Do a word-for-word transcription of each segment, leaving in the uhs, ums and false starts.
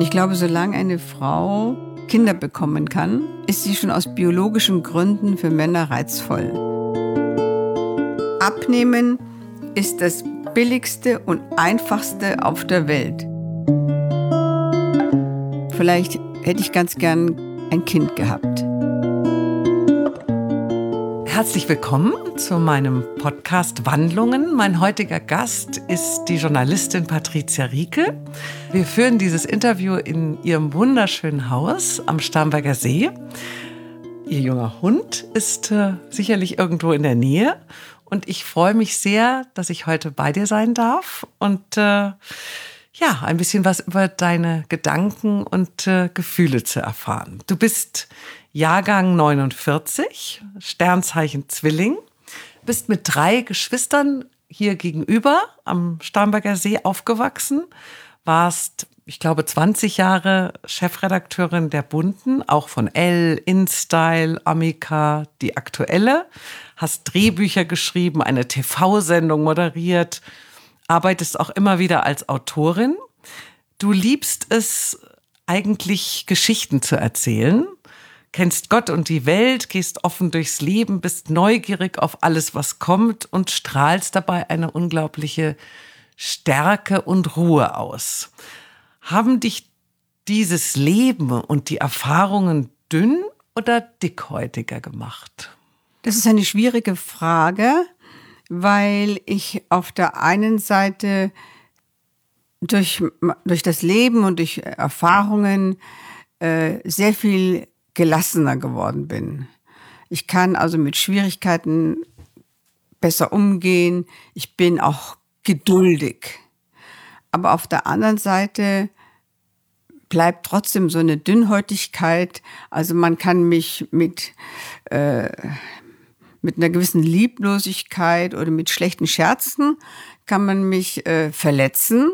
Ich glaube, solange eine Frau Kinder bekommen kann, ist sie schon aus biologischen Gründen für Männer reizvoll. Abnehmen ist das billigste und einfachste auf der Welt. Vielleicht hätte ich ganz gern ein Kind gehabt. Herzlich willkommen zu meinem Podcast Wandlungen. Mein heutiger Gast ist die Journalistin Patricia Riekel. Wir führen dieses Interview in ihrem wunderschönen Haus am Starnberger See. Ihr junger Hund ist äh, sicherlich irgendwo in der Nähe. Und ich freue mich sehr, dass ich heute bei dir sein darf und äh, ja, ein bisschen was über deine Gedanken und äh, Gefühle zu erfahren. Du bist Jahrgang neunundvierzig, Sternzeichen Zwilling, bist mit drei Geschwistern hier gegenüber am Starnberger See aufgewachsen, warst, ich glaube, zwanzig Jahre Chefredakteurin der Bunten, auch von Elle, InStyle, Amica, Die Aktuelle, hast Drehbücher geschrieben, eine T V-Sendung moderiert, arbeitest auch immer wieder als Autorin. Du liebst es eigentlich, Geschichten zu erzählen, kennst Gott und die Welt, gehst offen durchs Leben, bist neugierig auf alles, was kommt und strahlst dabei eine unglaubliche Stärke und Ruhe aus. Haben dich dieses Leben und die Erfahrungen dünn oder dickhäutiger gemacht? Das ist eine schwierige Frage, weil ich auf der einen Seite durch, durch das Leben und durch Erfahrungen äh, sehr viel gelassener geworden bin. Ich kann also mit Schwierigkeiten besser umgehen. Ich bin auch geduldig. Aber auf der anderen Seite bleibt trotzdem so eine Dünnhäutigkeit. Also man kann mich mit, äh, mit einer gewissen Lieblosigkeit oder mit schlechten Scherzen kann man mich äh, verletzen.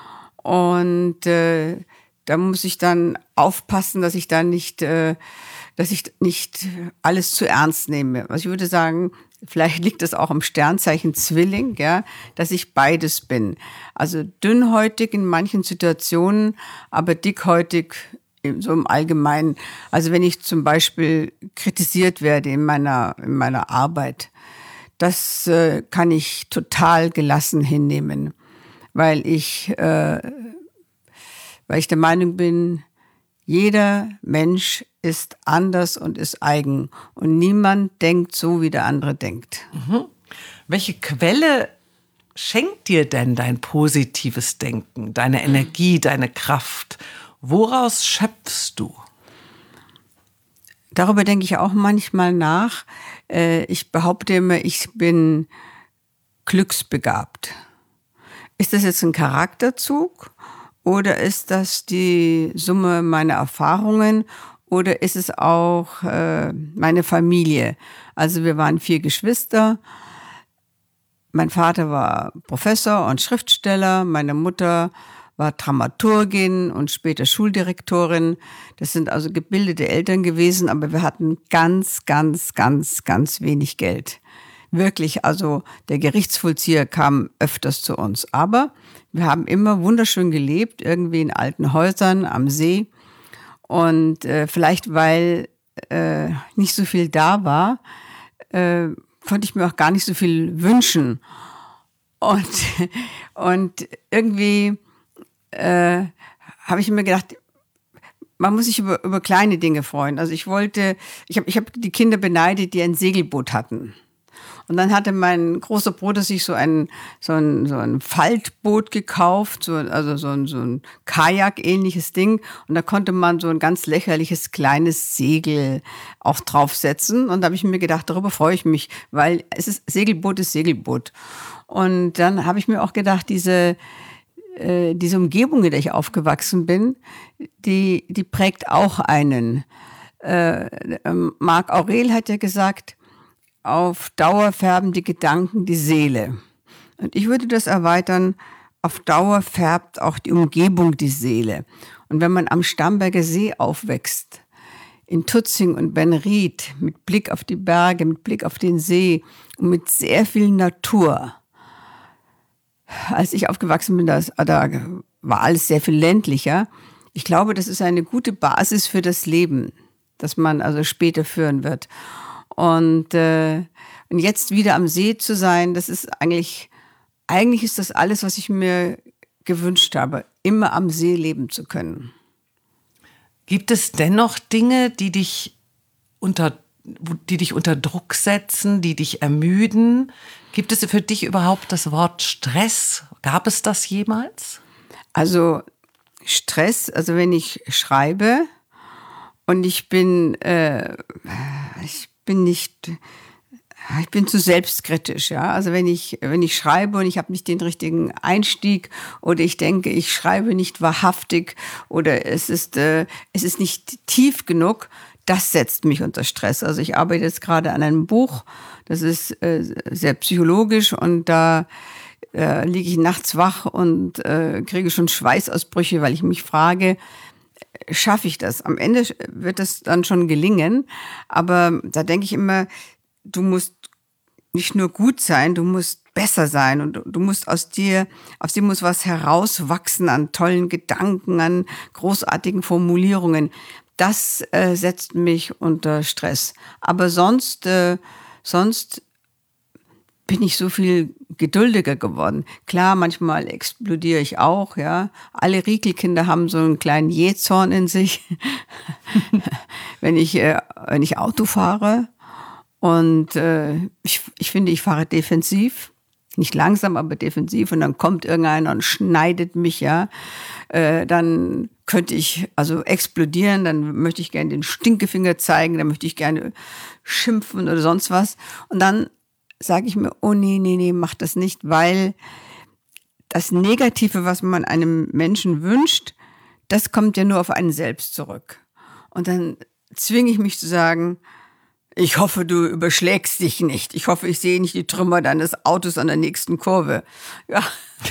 Und äh, da muss ich dann aufpassen, dass ich da nicht, äh, dass ich nicht alles zu ernst nehme. Also ich würde sagen, vielleicht liegt es auch am Sternzeichen Zwilling, ja, dass ich beides bin. Also dünnhäutig in manchen Situationen, aber dickhäutig so im Allgemeinen. Also wenn ich zum Beispiel kritisiert werde in meiner, in meiner Arbeit, das äh, kann ich total gelassen hinnehmen, weil ich, äh, weil ich der Meinung bin, jeder Mensch ist anders und ist eigen und niemand denkt so, wie der andere denkt. Mhm. Welche Quelle schenkt dir denn dein positives Denken, deine Energie, deine Kraft? Woraus schöpfst du? Darüber denke ich auch manchmal nach. Ich behaupte immer, ich bin glücksbegabt. Ist das jetzt ein Charakterzug oder ist das die Summe meiner Erfahrungen oder ist es auch äh, meine Familie? Also wir waren vier Geschwister. Mein Vater war Professor und Schriftsteller, meine Mutter war Dramaturgin und später Schuldirektorin. Das sind also gebildete Eltern gewesen, aber wir hatten ganz, ganz, ganz, ganz wenig Geld. Wirklich, also der Gerichtsvollzieher kam öfters zu uns. Aber wir haben immer wunderschön gelebt, irgendwie in alten Häusern am See. Und äh, vielleicht, weil äh, nicht so viel da war, äh, konnte ich mir auch gar nicht so viel wünschen. Und, und irgendwie äh, habe ich mir gedacht, man muss sich über, über kleine Dinge freuen. Also ich wollte, ich habe ich hab die Kinder beneidet, die ein Segelboot hatten. Und dann hatte mein großer Bruder sich so ein, so ein, so ein Faltboot gekauft, so, also so ein, so ein Kajak-ähnliches Ding. Und da konnte man so ein ganz lächerliches kleines Segel auch draufsetzen. Und da habe ich mir gedacht, darüber freue ich mich, weil es ist, Segelboot ist Segelboot. Und dann habe ich mir auch gedacht, diese, äh, diese Umgebung, in der ich aufgewachsen bin, die, die prägt auch einen. Äh, Marc Aurel hat ja gesagt, auf Dauer färben die Gedanken die Seele. Und ich würde das erweitern, auf Dauer färbt auch die Umgebung die Seele. Und wenn man am Starnberger See aufwächst, in Tutzing und Benried, mit Blick auf die Berge, mit Blick auf den See und mit sehr viel Natur. Als ich aufgewachsen bin, da war alles sehr viel ländlicher. ich glaube, das ist eine gute Basis für das Leben, das man also später führen wird. Und, äh, und jetzt wieder am See zu sein, das ist eigentlich, eigentlich ist das alles, was ich mir gewünscht habe, immer am See leben zu können. Gibt es dennoch Dinge, die dich unter, die dich unter Druck setzen, die dich ermüden? Gibt es für dich überhaupt das Wort Stress? Gab es das jemals? Also Stress, also wenn ich schreibe und ich bin, äh, ich bin nicht, ich bin zu selbstkritisch, ja. Also wenn ich, wenn ich schreibe und ich habe nicht den richtigen Einstieg oder ich denke, ich schreibe nicht wahrhaftig oder es ist, äh, es ist nicht tief genug, das setzt mich unter Stress. Also ich arbeite jetzt gerade an einem Buch, das ist äh, sehr psychologisch und da äh, liege ich nachts wach und äh, kriege schon Schweißausbrüche, weil ich mich frage, schaffe ich das? Am Ende wird es dann schon gelingen, aber da denke ich immer, du musst nicht nur gut sein, du musst besser sein und du musst aus dir, aus dir muss was herauswachsen an tollen Gedanken, an großartigen Formulierungen. Das äh, setzt mich unter Stress. Aber sonst, äh, sonst bin ich so viel geduldiger geworden. Klar, manchmal explodiere ich auch, ja. Alle Riekelkinder haben so einen kleinen Jähzorn in sich, wenn ich, äh, wenn ich Auto fahre. Und äh, ich, ich finde, ich fahre defensiv. Nicht langsam, aber defensiv. Und dann kommt irgendeiner und schneidet mich, ja. Äh, dann könnte ich also explodieren, dann möchte ich gerne den Stinkefinger zeigen, dann möchte ich gerne schimpfen oder sonst was. Und dann sage ich mir, oh nee, nee, nee, mach das nicht, weil das Negative, was man einem Menschen wünscht, das kommt ja nur auf einen selbst zurück. Und dann zwinge ich mich zu sagen, ich hoffe, du überschlägst dich nicht. Ich hoffe, ich sehe nicht die Trümmer deines Autos an der nächsten Kurve. Ja.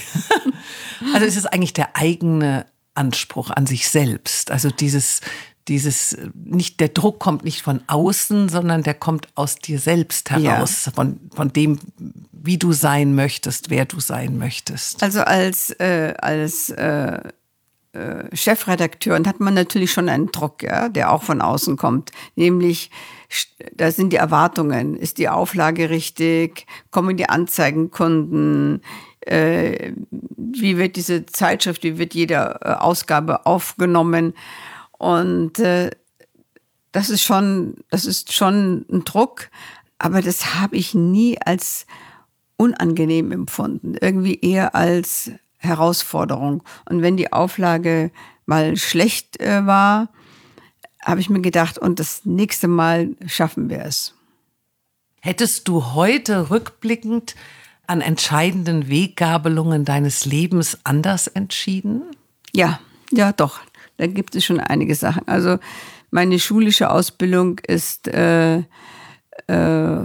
Also es ist eigentlich der eigene Anspruch an sich selbst. Also dieses, dieses, nicht, der Druck kommt nicht von außen, sondern der kommt aus dir selbst heraus, ja. von, von dem, wie du sein möchtest, wer du sein möchtest. Also als, äh, als äh, äh, Chefredakteur hat man natürlich schon einen Druck, ja, der auch von außen kommt. Nämlich, da sind die Erwartungen. Ist die Auflage richtig? Kommen die Anzeigenkunden? Äh, wie wird diese Zeitschrift, wie wird jede äh, Ausgabe aufgenommen? Und äh, das ist schon, das ist schon ein Druck, aber das habe ich nie als unangenehm empfunden, irgendwie eher als Herausforderung. Und wenn die Auflage mal schlecht äh, war, habe ich mir gedacht, und das nächste Mal schaffen wir es. Hättest du heute rückblickend an entscheidenden Weggabelungen deines Lebens anders entschieden? Ja, ja doch. Da gibt es schon einige Sachen. Also meine schulische Ausbildung ist äh, äh,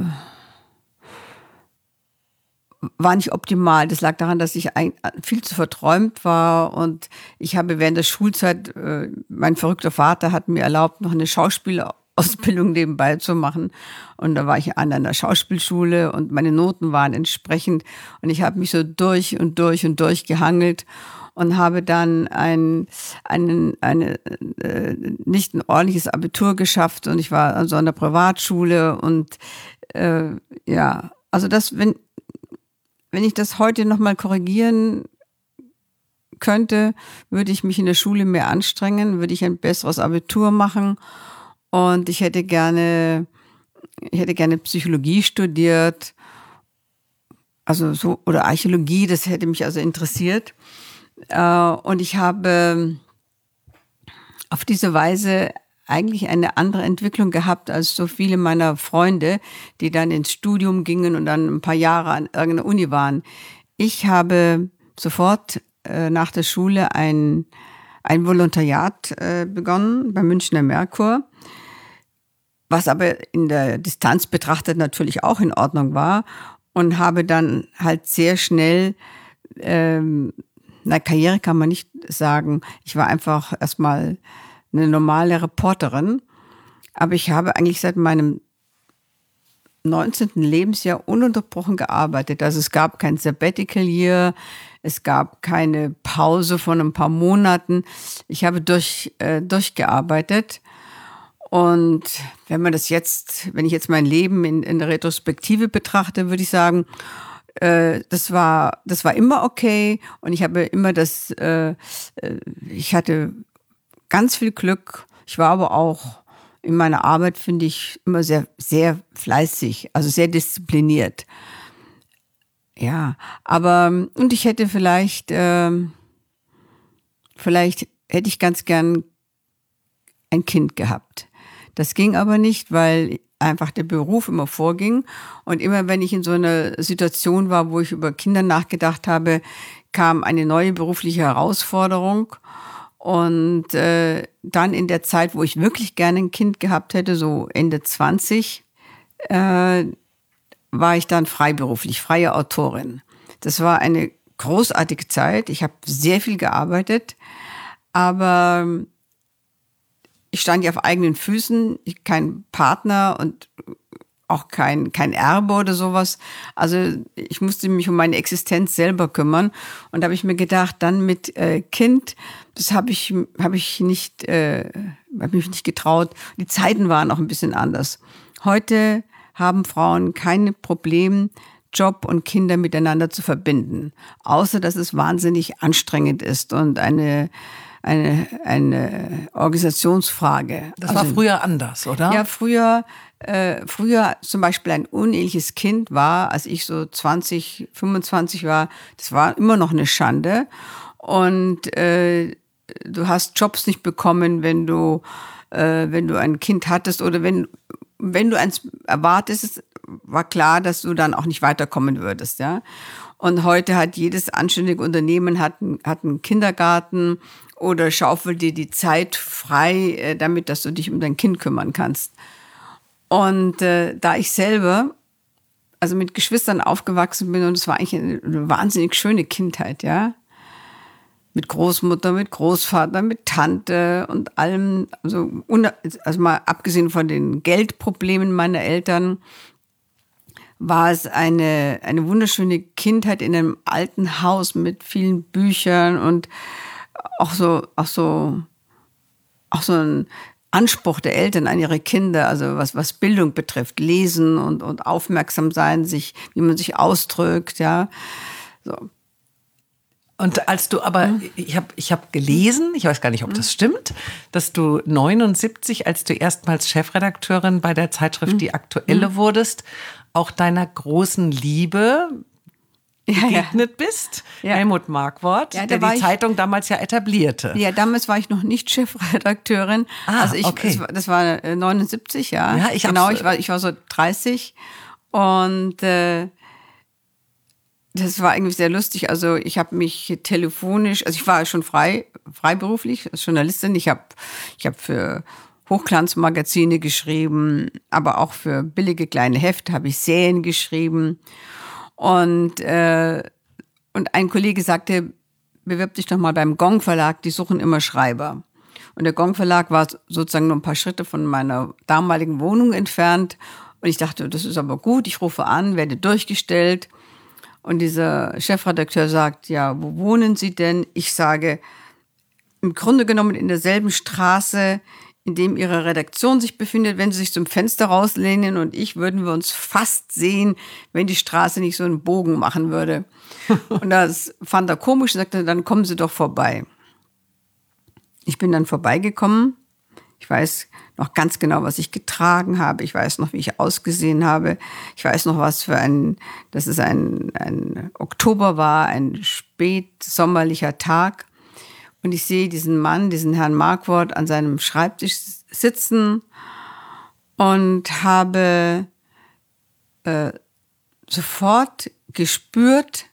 war nicht optimal. Das lag daran, dass ich ein, viel zu verträumt war und ich habe während der Schulzeit, äh, mein verrückter Vater hat mir erlaubt, noch eine Schauspielausbildung nebenbei zu machen und da war ich an einer Schauspielschule und meine Noten waren entsprechend und ich habe mich so durch und durch und durch gehangelt und habe dann ein, einen, eine, äh, nicht ein ordentliches Abitur geschafft und ich war an so einer Privatschule und äh, ja, also das, wenn Wenn ich das heute nochmal korrigieren könnte, würde ich mich in der Schule mehr anstrengen, würde ich ein besseres Abitur machen und ich hätte gerne, ich hätte gerne Psychologie studiert, also so, oder Archäologie, das hätte mich also interessiert. Und ich habe auf diese Weise eigentlich eine andere Entwicklung gehabt als so viele meiner Freunde, die dann ins Studium gingen und dann ein paar Jahre an irgendeiner Uni waren. Ich habe sofort äh, nach der Schule ein, ein Volontariat äh, begonnen beim Münchner Merkur, was aber in der Distanz betrachtet natürlich auch in Ordnung war und habe dann halt sehr schnell, ähm, na, Karriere kann man nicht sagen, ich war einfach erstmal eine normale Reporterin, aber ich habe eigentlich seit meinem neunzehnten Lebensjahr ununterbrochen gearbeitet. Also es gab kein Sabbatical Year, es gab keine Pause von ein paar Monaten. Ich habe durch, äh, durchgearbeitet. Und wenn man das jetzt, wenn ich jetzt mein Leben in, in der Retrospektive betrachte, würde ich sagen, äh, das war, das war immer okay. Und ich habe immer das, äh, ich hatte ganz viel Glück. Ich war aber auch in meiner Arbeit, finde ich, immer sehr, sehr fleißig, also sehr diszipliniert. Ja, aber, und ich hätte vielleicht, äh, vielleicht hätte ich ganz gern ein Kind gehabt. Das ging aber nicht, weil einfach der Beruf immer vorging. Und immer wenn ich in so einer Situation war, wo ich über Kinder nachgedacht habe, kam eine neue berufliche Herausforderung. Und äh, dann in der Zeit, wo ich wirklich gerne ein Kind gehabt hätte, so Ende zwanzig, äh, war ich dann freiberuflich, freie Autorin. Das war eine großartige Zeit. Ich habe sehr viel gearbeitet, aber ich stand ja auf eigenen Füßen, ich, kein Partner und auch kein, kein Erbe oder sowas. Also ich musste mich um meine Existenz selber kümmern. Und da habe ich mir gedacht, dann mit äh, Kind, das habe ich, hab ich nicht, äh, hab mich nicht getraut. Die Zeiten waren auch ein bisschen anders. Heute haben Frauen keine Probleme, Job und Kinder miteinander zu verbinden. Außer, dass es wahnsinnig anstrengend ist und eine Eine, eine Organisationsfrage. Das war also, früher anders, oder? Ja, früher, äh, früher zum Beispiel ein uneheliches Kind war, als ich so zwanzig, fünfundzwanzig war, das war immer noch eine Schande. Und äh, du hast Jobs nicht bekommen, wenn du, äh, wenn du ein Kind hattest oder wenn, wenn du eins erwartest, war klar, dass du dann auch nicht weiterkommen würdest, ja. Und heute hat jedes anständige Unternehmen hat, hat einen Kindergarten oder schaufelt dir die Zeit frei, damit, dass du dich um dein Kind kümmern kannst. Und äh, da ich selber, also mit Geschwistern aufgewachsen bin, und es war eigentlich eine, eine wahnsinnig schöne Kindheit, ja, mit Großmutter, mit Großvater, mit Tante und allem, also, also mal abgesehen von den Geldproblemen meiner Eltern, war es eine, eine wunderschöne Kindheit in einem alten Haus mit vielen Büchern und auch so, auch so, auch so ein Anspruch der Eltern an ihre Kinder, also was, was Bildung betrifft, Lesen und, und aufmerksam sein, sich, wie man sich ausdrückt, ja, so. Und als du aber, hm? ich habe ich hab gelesen, ich weiß gar nicht, ob das stimmt, dass du neunundsiebzig, als du erstmals Chefredakteurin bei der Zeitschrift Die Aktuelle hm. wurdest, auch deiner großen Liebe begegnet ja, ja. bist, ja. Helmut Markwort, ja, der die ich, Zeitung damals ja etablierte. Ja, damals war ich noch nicht Chefredakteurin. Ah, also ich, okay. das, war, das war neunundsiebzig, ja. ja ich genau, ich war, ich war so dreißig und äh, das war irgendwie sehr lustig. Also ich habe mich telefonisch, also ich war schon frei, freiberuflich als Journalistin. Ich habe ich hab für Hochglanzmagazine geschrieben, aber auch für billige kleine Hefte habe ich Serien geschrieben. Und, äh, und ein Kollege sagte, bewirb dich doch mal beim Gong Verlag, die suchen immer Schreiber. Und der Gong Verlag war sozusagen nur ein paar Schritte von meiner damaligen Wohnung entfernt. Und ich dachte, das ist aber gut, ich rufe an, werde durchgestellt. Und dieser Chefredakteur sagt, ja, wo wohnen Sie denn? Ich sage, im Grunde genommen in derselben Straße, in dem Ihre Redaktion sich befindet. Wenn Sie sich zum Fenster rauslehnen und ich, würden wir uns fast sehen, wenn die Straße nicht so einen Bogen machen würde. Und das fand er komisch und sagte, dann kommen Sie doch vorbei. Ich bin dann vorbeigekommen. Ich weiß noch ganz genau, was ich getragen habe. Ich weiß noch, wie ich ausgesehen habe. Ich weiß noch, was für ein, dass es ein, ein Oktober war, ein spätsommerlicher Tag. Und ich sehe diesen Mann, diesen Herrn Markwort, an seinem Schreibtisch sitzen und habe äh, sofort gespürt,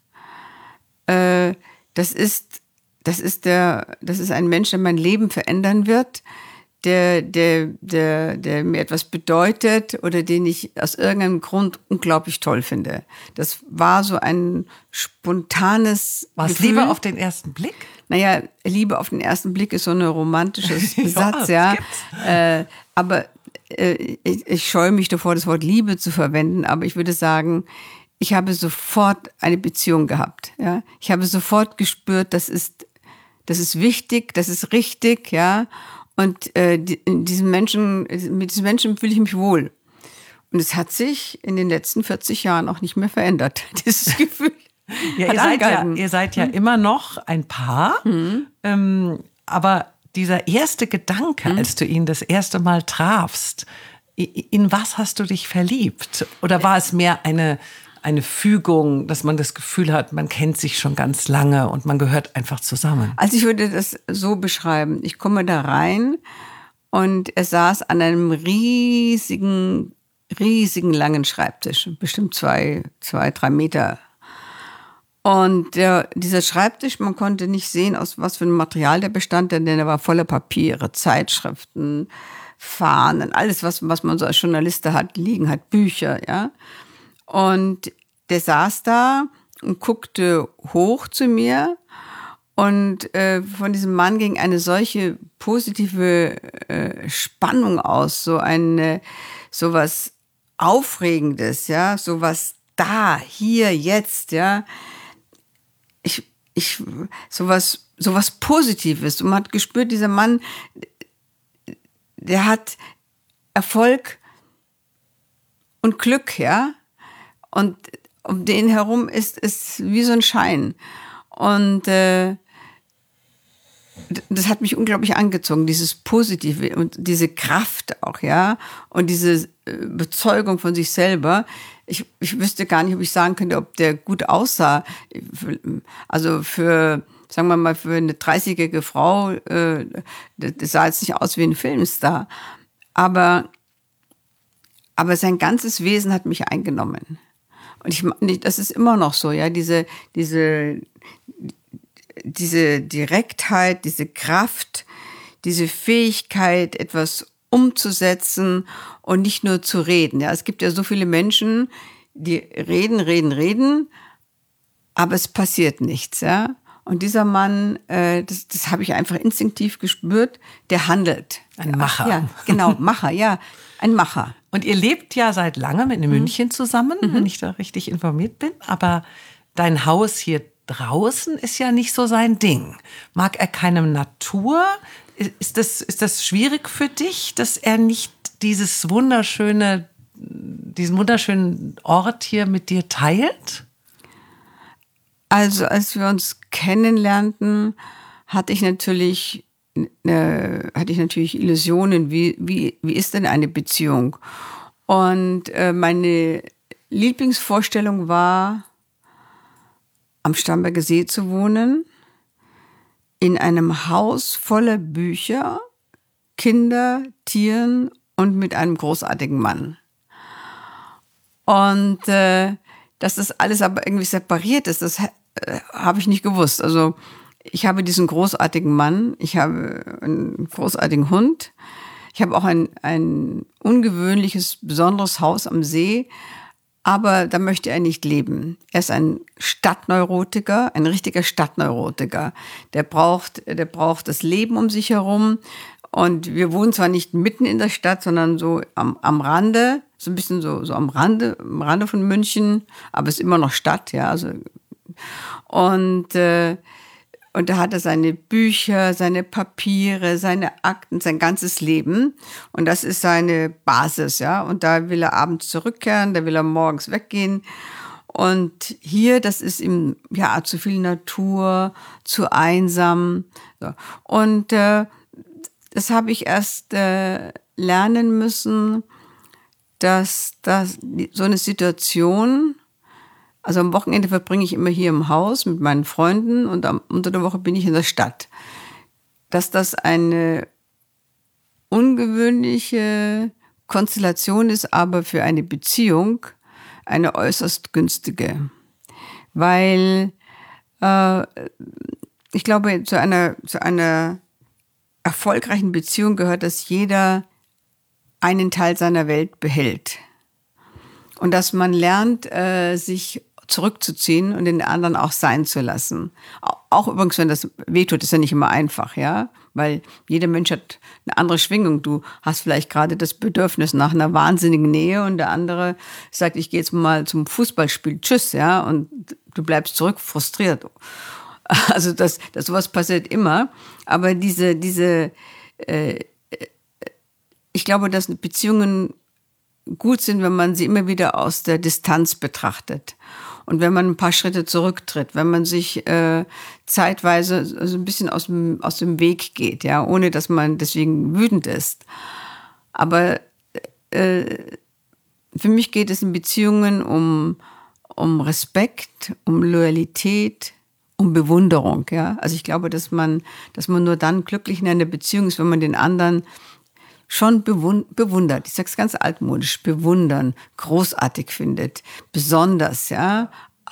äh, das ist, das ist der, das ist ein Mensch, der mein Leben verändern wird, der, der, der, der mir etwas bedeutet oder den ich aus irgendeinem Grund unglaublich toll finde. Das war so ein spontanes War es Liebe auf den ersten Blick? Naja, Liebe auf den ersten Blick ist so ein romantisches Satz, ja. ja. Äh, aber äh, ich, ich scheue mich davor, das Wort Liebe zu verwenden, aber ich würde sagen, ich habe sofort eine Beziehung gehabt. Ja? Ich habe sofort gespürt, das ist, das ist wichtig, das ist richtig, ja. Und äh, die, diesen Menschen, mit diesen Menschen fühle ich mich wohl. Und es hat sich in den letzten vierzig Jahren auch nicht mehr verändert, dieses Gefühl. Ja, ihr, seid ja, ihr seid ja hm. immer noch ein Paar, hm. ähm, aber dieser erste Gedanke, hm. als du ihn das erste Mal trafst, in was hast du dich verliebt? Oder war es mehr eine, eine Fügung, dass man das Gefühl hat, man kennt sich schon ganz lange und man gehört einfach zusammen? Also ich würde das so beschreiben. Ich komme da rein und er saß an einem riesigen, riesigen langen Schreibtisch, bestimmt zwei, zwei, drei Meter. Und der, dieser Schreibtisch, man konnte nicht sehen, aus was für einem Material der bestand, denn er war voller Papiere, Zeitschriften, Fahnen, alles, was, was man so als Journalist hat, liegen hat, Bücher, ja. Und der saß da und guckte hoch zu mir und äh, von diesem Mann ging eine solche positive äh, Spannung aus, so eine, so was Aufregendes, ja, so was da, hier, jetzt, ja. Ich, ich, sowas, sowas Positives. Und man hat gespürt, dieser Mann, der hat Erfolg und Glück, ja. Und um den herum ist es wie so ein Schein. Und äh, das hat mich unglaublich angezogen, dieses Positive und diese Kraft auch, ja. Und diese Überzeugung von sich selber. Ich, ich wüsste gar nicht, ob ich sagen könnte, ob der gut aussah. Also für, sagen wir mal, für eine dreißigjährige Frau, äh, das sah jetzt nicht aus wie ein Filmstar. Aber, aber sein ganzes Wesen hat mich eingenommen. Und ich, das ist immer noch so, ja, diese, diese, diese Direktheit, diese Kraft, diese Fähigkeit, etwas umzusetzen und nicht nur zu reden. Ja, es gibt ja so viele Menschen, die reden, reden, reden, aber es passiert nichts. Ja, und dieser Mann, äh, das, das habe ich einfach instinktiv gespürt, der handelt. Ein Macher. Ja, genau, Macher, ja, ein Macher. Und ihr lebt ja seit langem in München zusammen, mhm. wenn ich da richtig informiert bin. Aber dein Haus hier draußen ist ja nicht so sein Ding. Mag er keine Natur? Ist das, ist das schwierig für dich, dass er nicht dieses wunderschöne, diesen wunderschönen Ort hier mit dir teilt? Also als wir uns kennenlernten, hatte ich natürlich, äh, hatte ich natürlich Illusionen, wie, wie, wie ist denn eine Beziehung? Und äh, meine Lieblingsvorstellung war, am Starnberger See zu wohnen, in einem Haus voller Bücher, Kinder, Tieren und mit einem großartigen Mann. Und äh, dass das alles aber irgendwie separiert ist, das äh, habe ich nicht gewusst. Also ich habe diesen großartigen Mann, ich habe einen großartigen Hund, ich habe auch ein, ein ungewöhnliches, besonderes Haus am See, aber da möchte er nicht leben. Er ist ein Stadtneurotiker, ein richtiger Stadtneurotiker. Der braucht, der braucht das Leben um sich herum. Und wir wohnen zwar nicht mitten in der Stadt, sondern so am, am Rande, so ein bisschen so, so am Rande, am Rande von München, aber es ist immer noch Stadt, ja. Also, und, äh, und da hat er seine Bücher, seine Papiere, seine Akten, sein ganzes Leben. Und das ist seine Basis, ja. Und da will er abends zurückkehren, da will er morgens weggehen. Und hier, das ist ihm, ja, zu viel Natur, zu einsam. So. Und äh, das habe ich erst äh, lernen müssen, dass, dass so eine Situation, also am Wochenende verbringe ich immer hier im Haus mit meinen Freunden und am, unter der Woche bin ich in der Stadt, dass das eine ungewöhnliche Konstellation ist, aber für eine Beziehung eine äußerst günstige. Weil äh, ich glaube, zu einer, zu einer erfolgreichen Beziehung gehört, dass jeder einen Teil seiner Welt behält. Und dass man lernt, äh, sich zurückzuziehen und den anderen auch sein zu lassen. Auch übrigens, wenn das wehtut, ist ja nicht immer einfach, ja. weil jeder Mensch hat eine andere Schwingung. Du hast vielleicht gerade das Bedürfnis nach einer wahnsinnigen Nähe und der andere sagt, ich gehe jetzt mal zum Fußballspiel, tschüss, ja, und du bleibst zurück, frustriert. Also das, das sowas passiert immer. Aber diese, diese, äh, ich glaube, dass Beziehungen gut sind, wenn man sie immer wieder aus der Distanz betrachtet. Und wenn man ein paar Schritte zurücktritt, wenn man sich äh, zeitweise so ein bisschen aus dem, aus dem Weg geht, ja, ohne dass man deswegen wütend ist. Aber äh, für mich geht es in Beziehungen um, um Respekt, um Loyalität, um Bewunderung. Ja? Also ich glaube, dass man, dass man nur dann glücklich in einer Beziehung ist, wenn man den anderen schon bewundert, ich sage es ganz altmodisch, bewundern, großartig findet, besonders, ja,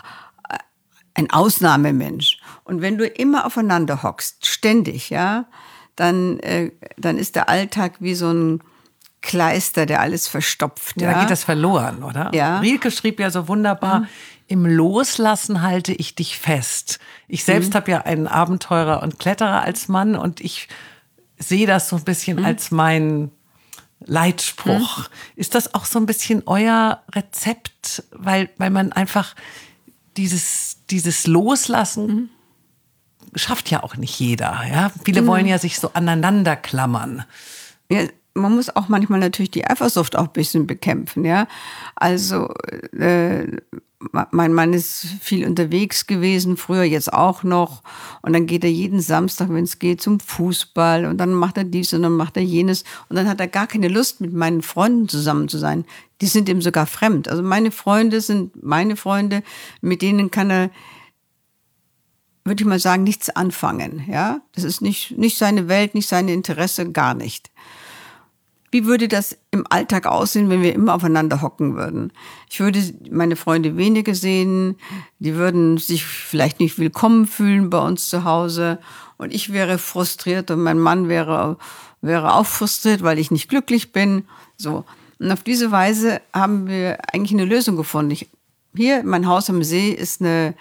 ein Ausnahmemensch. Und wenn du immer aufeinander hockst, ständig, ja, dann, äh, dann ist der Alltag wie so ein Kleister, der alles verstopft. Ja, ja. Da geht das verloren, oder? Ja. Rilke schrieb ja so wunderbar, mhm. im Loslassen halte ich dich fest. Ich selbst mhm. habe ja einen Abenteurer und Kletterer als Mann und ich sehe das so ein bisschen mhm. als mein Leitspruch. Mhm. Ist das auch so ein bisschen euer Rezept? Weil, weil man einfach dieses, dieses Loslassen mhm. schafft ja auch nicht jeder. Ja? Viele mhm. wollen ja sich so aneinander klammern. Ja, man muss auch manchmal natürlich die Eifersucht auch ein bisschen bekämpfen. Ja? Also äh, mein Mann ist viel unterwegs gewesen, früher jetzt auch noch. Und dann geht er jeden Samstag, wenn es geht, zum Fußball. Und dann macht er dies und dann macht er jenes. Und dann hat er gar keine Lust, mit meinen Freunden zusammen zu sein. Die sind ihm sogar fremd. Also meine Freunde sind meine Freunde, mit denen kann er, würde ich mal sagen, nichts anfangen. Ja? Das ist nicht, nicht seine Welt, nicht seine Interesse, gar nicht. Wie würde das im Alltag aussehen, wenn wir immer aufeinander hocken würden? Ich würde meine Freunde weniger sehen, die würden sich vielleicht nicht willkommen fühlen bei uns zu Hause und ich wäre frustriert und mein Mann wäre, wäre auch frustriert, weil ich nicht glücklich bin. So. Und auf diese Weise haben wir eigentlich eine Lösung gefunden. Ich, hier, mein Haus am See ist eine,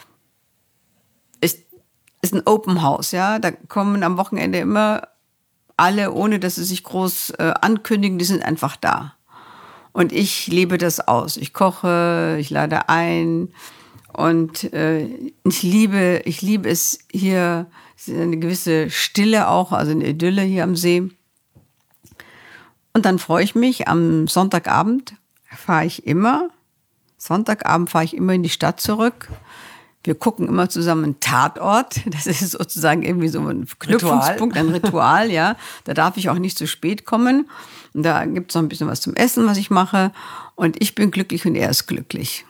ist, ist ein Open House, ja. Da kommen am Wochenende immer alle, ohne dass sie sich groß äh, ankündigen, die sind einfach da. Und ich lebe das aus. Ich koche, ich lade ein und äh, ich liebe, ich liebe es hier, es ist eine gewisse Stille auch, also eine Idylle hier am See. Und dann freue ich mich, am Sonntagabend fahre ich immer, Sonntagabend fahre ich immer in die Stadt zurück. Wir gucken immer zusammen einen Tatort. Das ist sozusagen irgendwie so ein Knüpfungspunkt, ein Ritual, ja. Da darf ich auch nicht zu spät kommen. Und da gibt es noch ein bisschen was zum Essen, was ich mache. Und ich bin glücklich und er ist glücklich.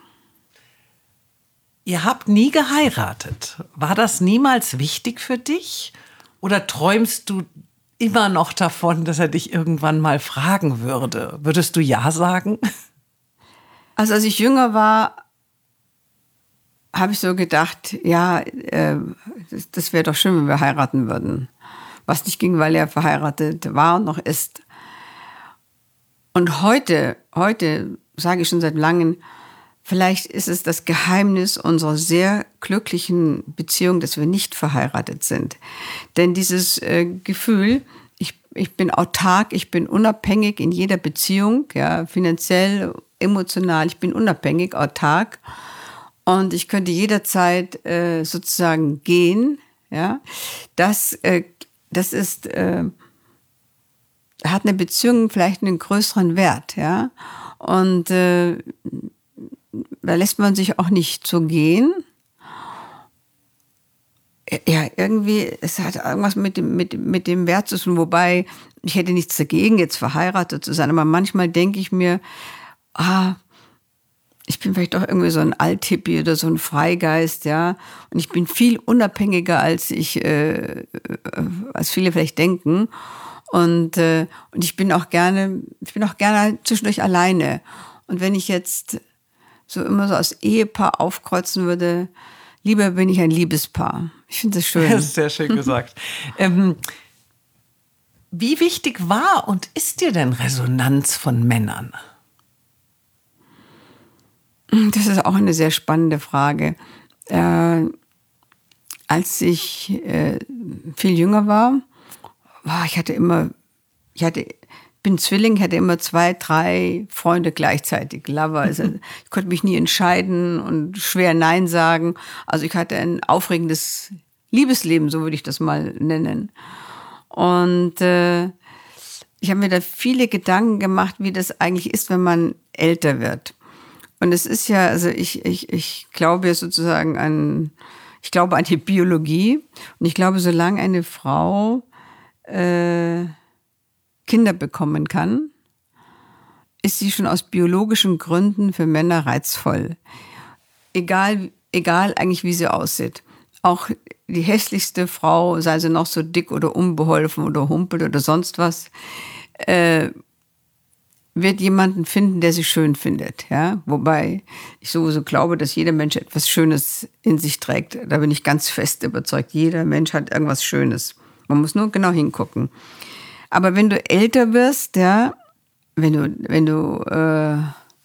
Ihr habt nie geheiratet. War das niemals wichtig für dich? Oder träumst du immer noch davon, dass er dich irgendwann mal fragen würde? Würdest du ja sagen? Also als ich jünger war, habe ich so gedacht, ja, äh, das, das wäre doch schön, wenn wir heiraten würden. Was nicht ging, weil er verheiratet war und noch ist. Und heute, heute sage ich schon seit langem, vielleicht ist es das Geheimnis unserer sehr glücklichen Beziehung, dass wir nicht verheiratet sind. Denn dieses äh, Gefühl, ich, ich bin autark, ich bin unabhängig in jeder Beziehung, ja, finanziell, emotional, ich bin unabhängig, autark. Und ich könnte jederzeit äh, sozusagen gehen, ja. Das, äh, das ist, äh, hat eine Beziehung vielleicht einen größeren Wert, ja. Und äh, da lässt man sich auch nicht so gehen. Ja, irgendwie, es hat irgendwas mit dem, mit, mit dem Wert zu tun, wobei ich hätte nichts dagegen, jetzt verheiratet zu sein. Aber manchmal denke ich mir, ah, ich bin vielleicht doch irgendwie so ein Althippie oder so ein Freigeist, ja. Und ich bin viel unabhängiger, als ich, äh, als viele vielleicht denken. Und, äh, und ich bin auch gerne, ich bin auch gerne zwischendurch alleine. Und wenn ich jetzt so immer so als Ehepaar aufkreuzen würde, lieber bin ich ein Liebespaar. Ich finde das schön. Das ist sehr schön gesagt. ähm, wie wichtig war und ist dir denn Resonanz von Männern? Das ist auch eine sehr spannende Frage. Äh, als ich äh, viel jünger war wow, ich hatte immer, ich hatte, bin Zwilling, hatte immer zwei, drei Freunde gleichzeitig, Lover. Also ich konnte mich nie entscheiden und schwer Nein sagen. Also ich hatte ein aufregendes Liebesleben, so würde ich das mal nennen. Und äh, ich habe mir da viele Gedanken gemacht, wie das eigentlich ist, wenn man älter wird. Und es ist ja, also ich, ich, ich glaube ja sozusagen an, ich glaube an die Biologie. Und ich glaube, solange eine Frau äh, Kinder bekommen kann, ist sie schon aus biologischen Gründen für Männer reizvoll. Egal, egal eigentlich, wie sie aussieht. Auch die hässlichste Frau, sei sie noch so dick oder unbeholfen oder humpelt oder sonst was, äh, wird jemanden finden, der sie schön findet. Ja? Wobei ich sowieso glaube, dass jeder Mensch etwas Schönes in sich trägt. Da bin ich ganz fest überzeugt. Jeder Mensch hat irgendwas Schönes. Man muss nur genau hingucken. Aber wenn du älter wirst, ja, wenn du, wenn du, äh,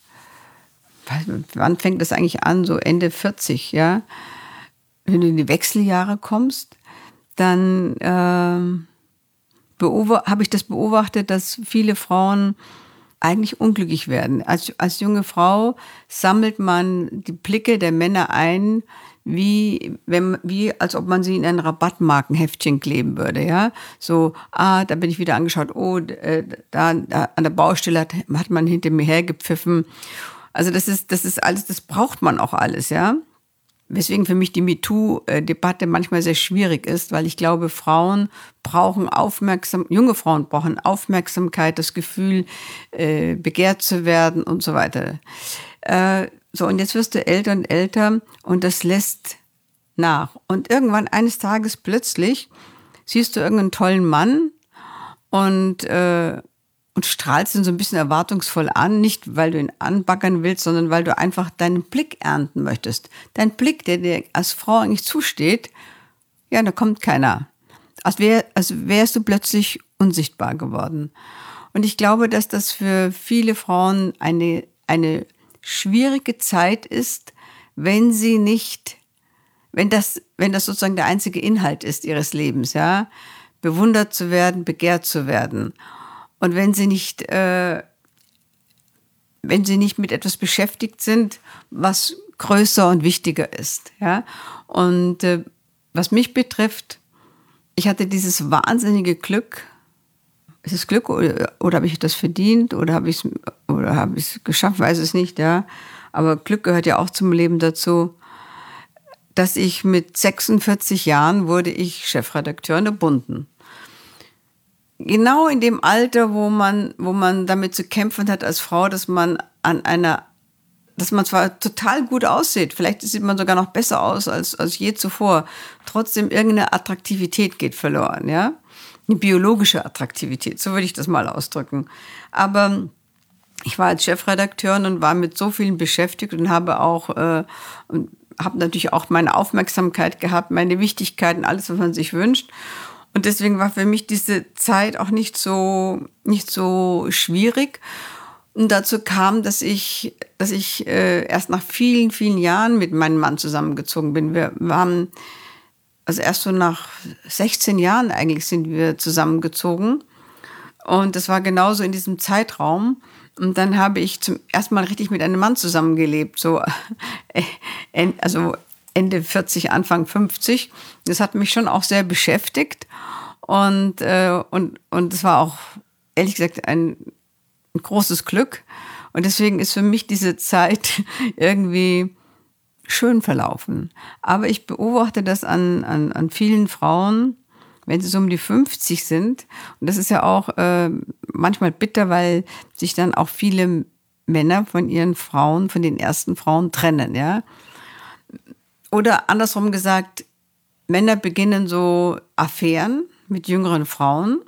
wann fängt das eigentlich an? So Ende vierzig, ja. Wenn du in die Wechseljahre kommst, dann äh, habe ich das beobachtet, dass viele Frauen eigentlich unglücklich werden. Als, als junge Frau sammelt man die Blicke der Männer ein, wie, wenn, wie als ob man sie in ein Rabattmarkenheftchen kleben würde. Ja? So, ah, da bin ich wieder angeschaut, oh, äh, da, da an der Baustelle hat, hat man hinter mir hergepfiffen. Also das ist, das ist alles, das braucht man auch alles, ja. Weswegen für mich die MeToo-Debatte manchmal sehr schwierig ist, weil ich glaube, Frauen brauchen Aufmerksam, junge Frauen brauchen Aufmerksamkeit, das Gefühl, äh, begehrt zu werden und so weiter. Äh, so, und jetzt wirst du älter und älter und das lässt nach. Und irgendwann eines Tages plötzlich siehst du irgendeinen tollen Mann und äh, und strahlst ihn so ein bisschen erwartungsvoll an, nicht weil du ihn anbaggern willst, sondern weil du einfach deinen Blick ernten möchtest. Dein Blick, der dir als Frau eigentlich zusteht, ja, da kommt keiner. Als, wär, als wärst du plötzlich unsichtbar geworden. Und ich glaube, dass das für viele Frauen eine, eine schwierige Zeit ist, wenn sie nicht, wenn das, wenn das sozusagen der einzige Inhalt ist ihres Lebens, ja, bewundert zu werden, begehrt zu werden. Und wenn sie nicht, äh, wenn sie nicht mit etwas beschäftigt sind, was größer und wichtiger ist, ja. Und äh, was mich betrifft, ich hatte dieses wahnsinnige Glück. Ist es Glück oder, oder habe ich das verdient oder habe ich es oder habe ich es geschafft? Weiß es nicht, ja. Aber Glück gehört ja auch zum Leben dazu, dass ich mit sechsundvierzig Jahren wurde ich Chefredakteur in der Bunden. Genau in dem Alter, wo man, wo man damit zu kämpfen hat als Frau, dass man an einer, dass man zwar total gut aussieht, vielleicht sieht man sogar noch besser aus als, als je zuvor, trotzdem irgendeine Attraktivität geht verloren, ja? Eine biologische Attraktivität, so würde ich das mal ausdrücken. Aber ich war als Chefredakteurin und war mit so vielen beschäftigt und habe auch, äh, und habe natürlich auch meine Aufmerksamkeit gehabt, meine Wichtigkeiten, alles, was man sich wünscht. Und deswegen war für mich diese Zeit auch nicht so, nicht so schwierig. Und dazu kam, dass ich, dass ich äh, erst nach vielen, vielen Jahren mit meinem Mann zusammengezogen bin. Wir waren, also erst so nach sechzehn Jahren eigentlich sind wir zusammengezogen. Und das war genauso in diesem Zeitraum. Und dann habe ich zum ersten Mal richtig mit einem Mann zusammengelebt, so, äh, also Ende vierzig, Anfang fünfzig. Das hat mich schon auch sehr beschäftigt. Und, äh, und, und es war auch, ehrlich gesagt, ein, ein großes Glück. Und deswegen ist für mich diese Zeit irgendwie schön verlaufen. Aber ich beobachte das an, an, an vielen Frauen, wenn sie so um die fünfzig sind. Und das ist ja auch äh, manchmal bitter, weil sich dann auch viele Männer von ihren Frauen, von den ersten Frauen trennen, ja. Oder andersrum gesagt, Männer beginnen so Affären mit jüngeren Frauen.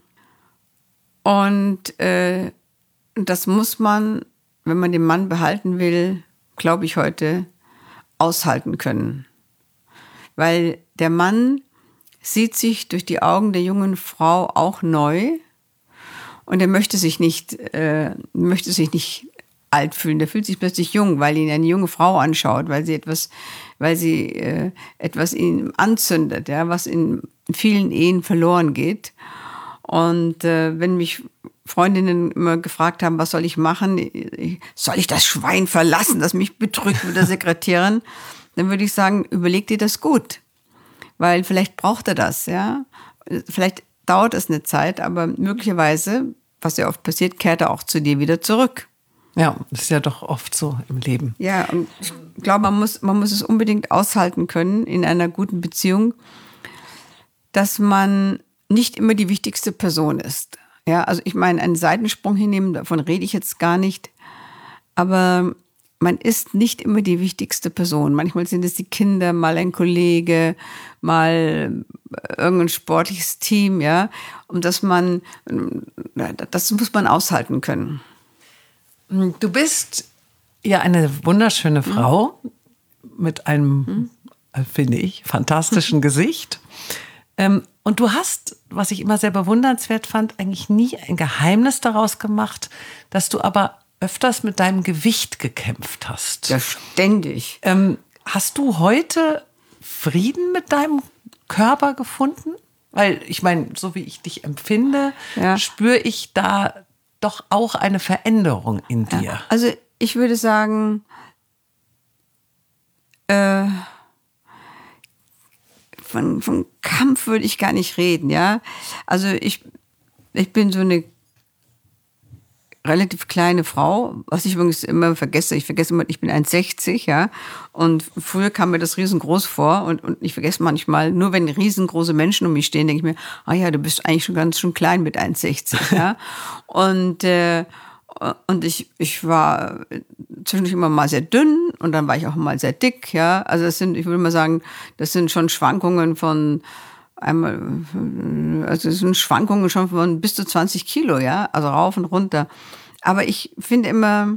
Und äh, das muss man, wenn man den Mann behalten will, glaube ich heute, aushalten können. Weil der Mann sieht sich durch die Augen der jungen Frau auch neu und er möchte sich nicht, äh, möchte sich nicht alt fühlen. Der fühlt sich plötzlich jung, weil ihn eine junge Frau anschaut, weil sie etwas, weil sie äh, etwas ihn anzündet, ja, was in vielen Ehen verloren geht. Und äh, wenn mich Freundinnen immer gefragt haben, was soll ich machen? Soll ich das Schwein verlassen, das mich betrügt mit der Sekretärin? Dann würde ich sagen, überleg dir das gut. Weil vielleicht braucht er das, ja. Vielleicht dauert es eine Zeit, aber möglicherweise, was ja oft passiert, kehrt er auch zu dir wieder zurück. Ja, das ist ja doch oft so im Leben. Ja, und ich glaube, man muss, man muss es unbedingt aushalten können in einer guten Beziehung, dass man nicht immer die wichtigste Person ist. Ja, also ich meine, einen Seitensprung hinnehmen, davon rede ich jetzt gar nicht. Aber man ist nicht immer die wichtigste Person. Manchmal sind es die Kinder, mal ein Kollege, mal irgendein sportliches Team, ja. Und dass man, das muss man aushalten können. Du bist ja eine wunderschöne Frau mhm. mit einem, mhm. finde ich, fantastischen mhm. Gesicht. Ähm, und du hast, was ich immer sehr bewundernswert fand, eigentlich nie ein Geheimnis daraus gemacht, dass du aber öfters mit deinem Gewicht gekämpft hast. Ja, ständig. Ähm, hast du heute Frieden mit deinem Körper gefunden? Weil ich meine, so wie ich dich empfinde, ja. spüre ich da doch auch eine Veränderung in dir. Ja, also ich würde sagen, äh, von, von Kampf würde ich gar nicht reden, ja. Also ich, ich bin so eine relativ kleine Frau, was ich übrigens immer vergesse. Ich vergesse immer, ich bin eins Komma sechzig, ja. Und früher kam mir das riesengroß vor und, und ich vergesse manchmal, nur wenn riesengroße Menschen um mich stehen, denke ich mir, ah ja, du bist eigentlich schon ganz schön klein mit eins Komma sechzig, ja. Und, äh, und ich, ich war zwischendurch immer mal sehr dünn und dann war ich auch mal sehr dick, ja. Also das sind, ich würde mal sagen, das sind schon Schwankungen von einmal, also es sind Schwankungen schon von bis zu zwanzig Kilo, ja, also rauf und runter. Aber ich finde immer,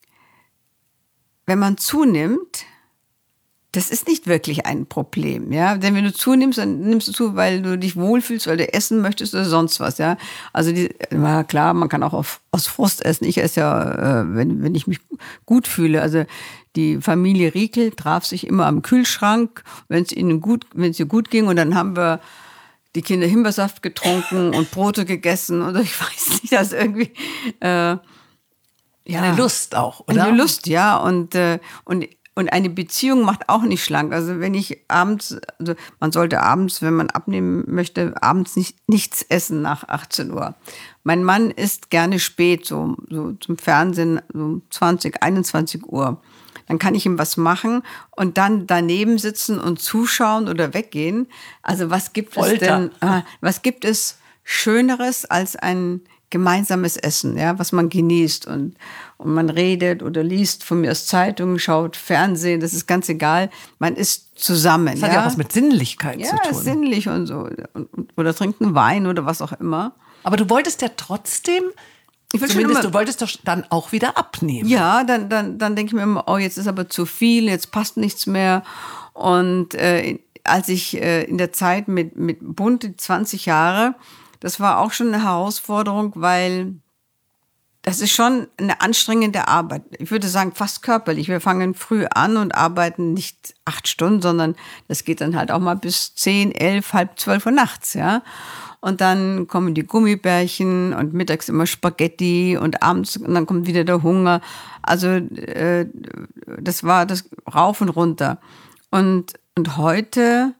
wenn man zunimmt, das ist nicht wirklich ein Problem, ja. Denn wenn du zunimmst, dann nimmst du zu, weil du dich wohlfühlst, weil du essen möchtest oder sonst was, ja. Also die, na klar, man kann auch auf, aus Frust essen. Ich esse ja, äh, wenn, wenn ich mich gut fühle. Also die Familie Riekel traf sich immer am Kühlschrank, wenn es ihnen gut, wenn es ihr gut ging. Und dann haben wir die Kinder Himbeersaft getrunken und Brote gegessen. Oder ich weiß nicht, das irgendwie äh, ja, eine Lust auch, oder? Eine Lust, ja. Und äh, und Und eine Beziehung macht auch nicht schlank. Also wenn ich abends, also man sollte abends, wenn man abnehmen möchte, abends nicht, nichts essen nach achtzehn Uhr. Mein Mann isst gerne spät, so, so zum Fernsehen, so zwanzig, einundzwanzig Uhr. Dann kann ich ihm was machen und dann daneben sitzen und zuschauen oder weggehen. Also was gibt es denn, äh, was gibt es Schöneres als ein gemeinsames Essen, ja, was man genießt und, und man redet oder liest von mir aus Zeitungen, schaut Fernsehen, das ist ganz egal. Man ist zusammen. Das hat ja, ja was mit Sinnlichkeit ja, zu tun. Ja, sinnlich und so. Oder trinkt einen Wein oder was auch immer. Aber du wolltest ja trotzdem, ich will zumindest, immer, du wolltest doch dann auch wieder abnehmen. Ja, dann, dann, dann denke ich mir immer, oh, jetzt ist aber zu viel, jetzt passt nichts mehr. Und äh, als ich äh, in der Zeit mit, mit Bunte zwanzig Jahre, das war auch schon eine Herausforderung, weil das ist schon eine anstrengende Arbeit. Ich würde sagen, fast körperlich. Wir fangen früh an und arbeiten nicht acht Stunden, sondern das geht dann halt auch mal bis zehn, elf, halb zwölf Uhr nachts, ja. Und dann kommen die Gummibärchen und mittags immer Spaghetti und abends, und dann kommt wieder der Hunger. Also äh, das war das rauf und runter. Und, und heute,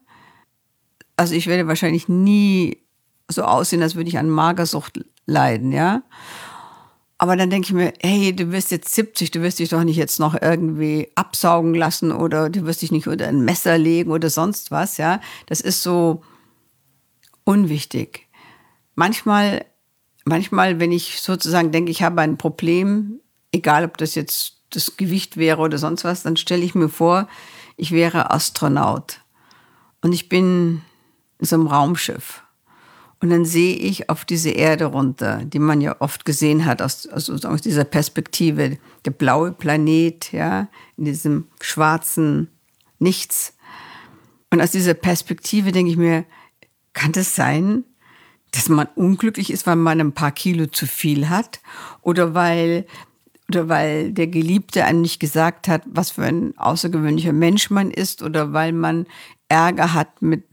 also ich werde wahrscheinlich nie so aussehen, als würde ich an Magersucht leiden, ja. Aber dann denke ich mir, hey, du wirst jetzt siebzig, du wirst dich doch nicht jetzt noch irgendwie absaugen lassen oder du wirst dich nicht unter ein Messer legen oder sonst was, ja. Das ist so unwichtig. Manchmal, manchmal, wenn ich sozusagen denke, ich habe ein Problem, egal ob das jetzt das Gewicht wäre oder sonst was, dann stelle ich mir vor, ich wäre Astronaut und ich bin in so einem Raumschiff. Und dann sehe ich auf diese Erde runter, die man ja oft gesehen hat aus, aus, aus dieser Perspektive, der blaue Planet, ja, in diesem schwarzen Nichts. Und aus dieser Perspektive denke ich mir, kann das sein, dass man unglücklich ist, weil man ein paar Kilo zu viel hat? Oder weil, oder weil der Geliebte einem nicht gesagt hat, was für ein außergewöhnlicher Mensch man ist? Oder weil man Ärger hat mit